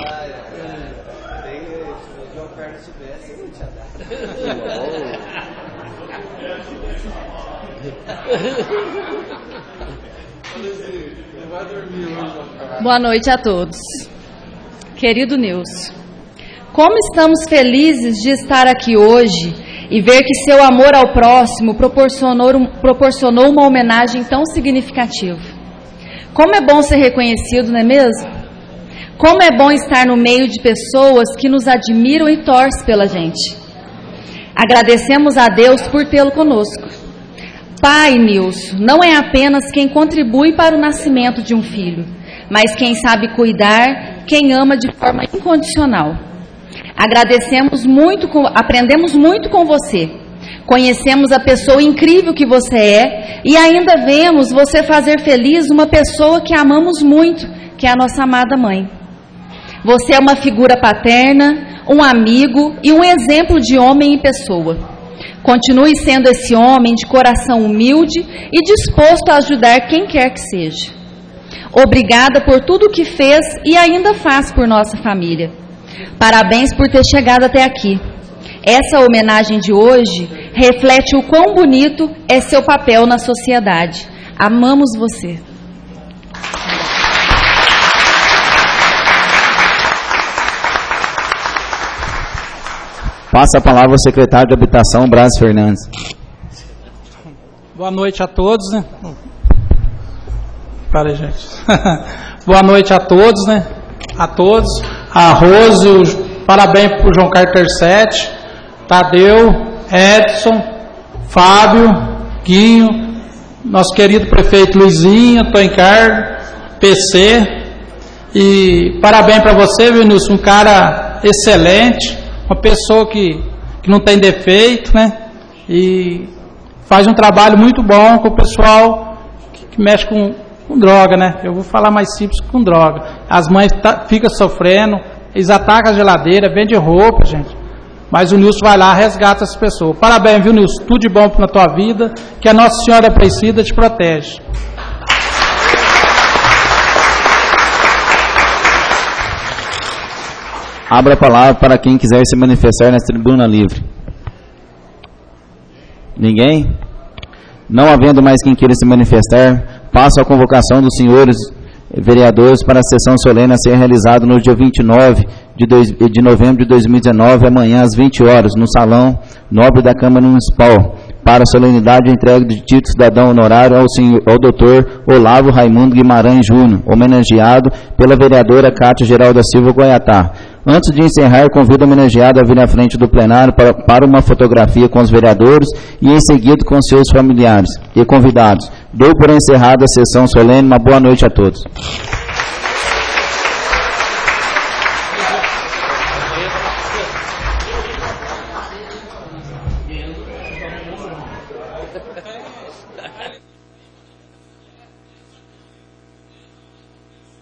Boa noite a todos. Querido Nilson, como estamos felizes de estar aqui hoje e ver que seu amor ao próximo proporcionou uma homenagem tão significativa. Como é bom ser reconhecido, não é mesmo? Como é bom estar no meio de pessoas que nos admiram e torcem pela gente. Agradecemos a Deus por tê-lo conosco. Pai, Nilson, não é apenas quem contribui para o nascimento de um filho, mas quem sabe cuidar, quem ama de forma incondicional. Aprendemos muito com você. Conhecemos a pessoa incrível que você é e ainda vemos você fazer feliz uma pessoa que amamos muito, que é a nossa amada mãe. Você é uma figura paterna, um amigo e um exemplo de homem e pessoa. Continue sendo esse homem de coração humilde e disposto a ajudar quem quer que seja. Obrigada por tudo o que fez e ainda faz por nossa família. Parabéns por ter chegado até aqui. Essa homenagem de hoje reflete o quão bonito é seu papel na sociedade. Amamos você. Passa a palavra ao secretário de Habitação, Brás Fernandes. Boa noite a todos, né? Peraí, gente. Boa noite a todos, né? A todos. A Rose, parabéns para o João Carlos Tercetti, Tadeu, Edson, Fábio, Guinho, nosso querido prefeito Luizinho, Antônio Carlos, PC. E parabéns para você, viu, Nilson? Um cara excelente, uma pessoa que não tem defeito, né? E faz um trabalho muito bom com o pessoal que mexe com droga, né? Eu vou falar mais simples, com droga. As mães ficam sofrendo, eles atacam a geladeira, vendem roupa, gente. Mas o Nilson vai lá, resgata as pessoas. Parabéns, viu, Nilson? Tudo de bom na tua vida, que a Nossa Senhora Aparecida te protege. Abra a palavra para quem quiser se manifestar nessa tribuna livre. Ninguém? Não havendo mais quem queira se manifestar, passo a convocação dos senhores vereadores para a sessão solene a ser realizada no dia 29 de novembro de 2019, amanhã às 20 horas, no Salão Nobre da Câmara Municipal, para a solenidade de entrega de título cidadão honorário ao Dr. Olavo Raimundo Guimarães Júnior, homenageado pela vereadora Cátia Geralda Silva Goiatá. Antes de encerrar, convido o homenageado a vir à frente do plenário para uma fotografia com os vereadores e em seguida com seus familiares e convidados. Dou por encerrada a sessão solene. Uma boa noite a todos.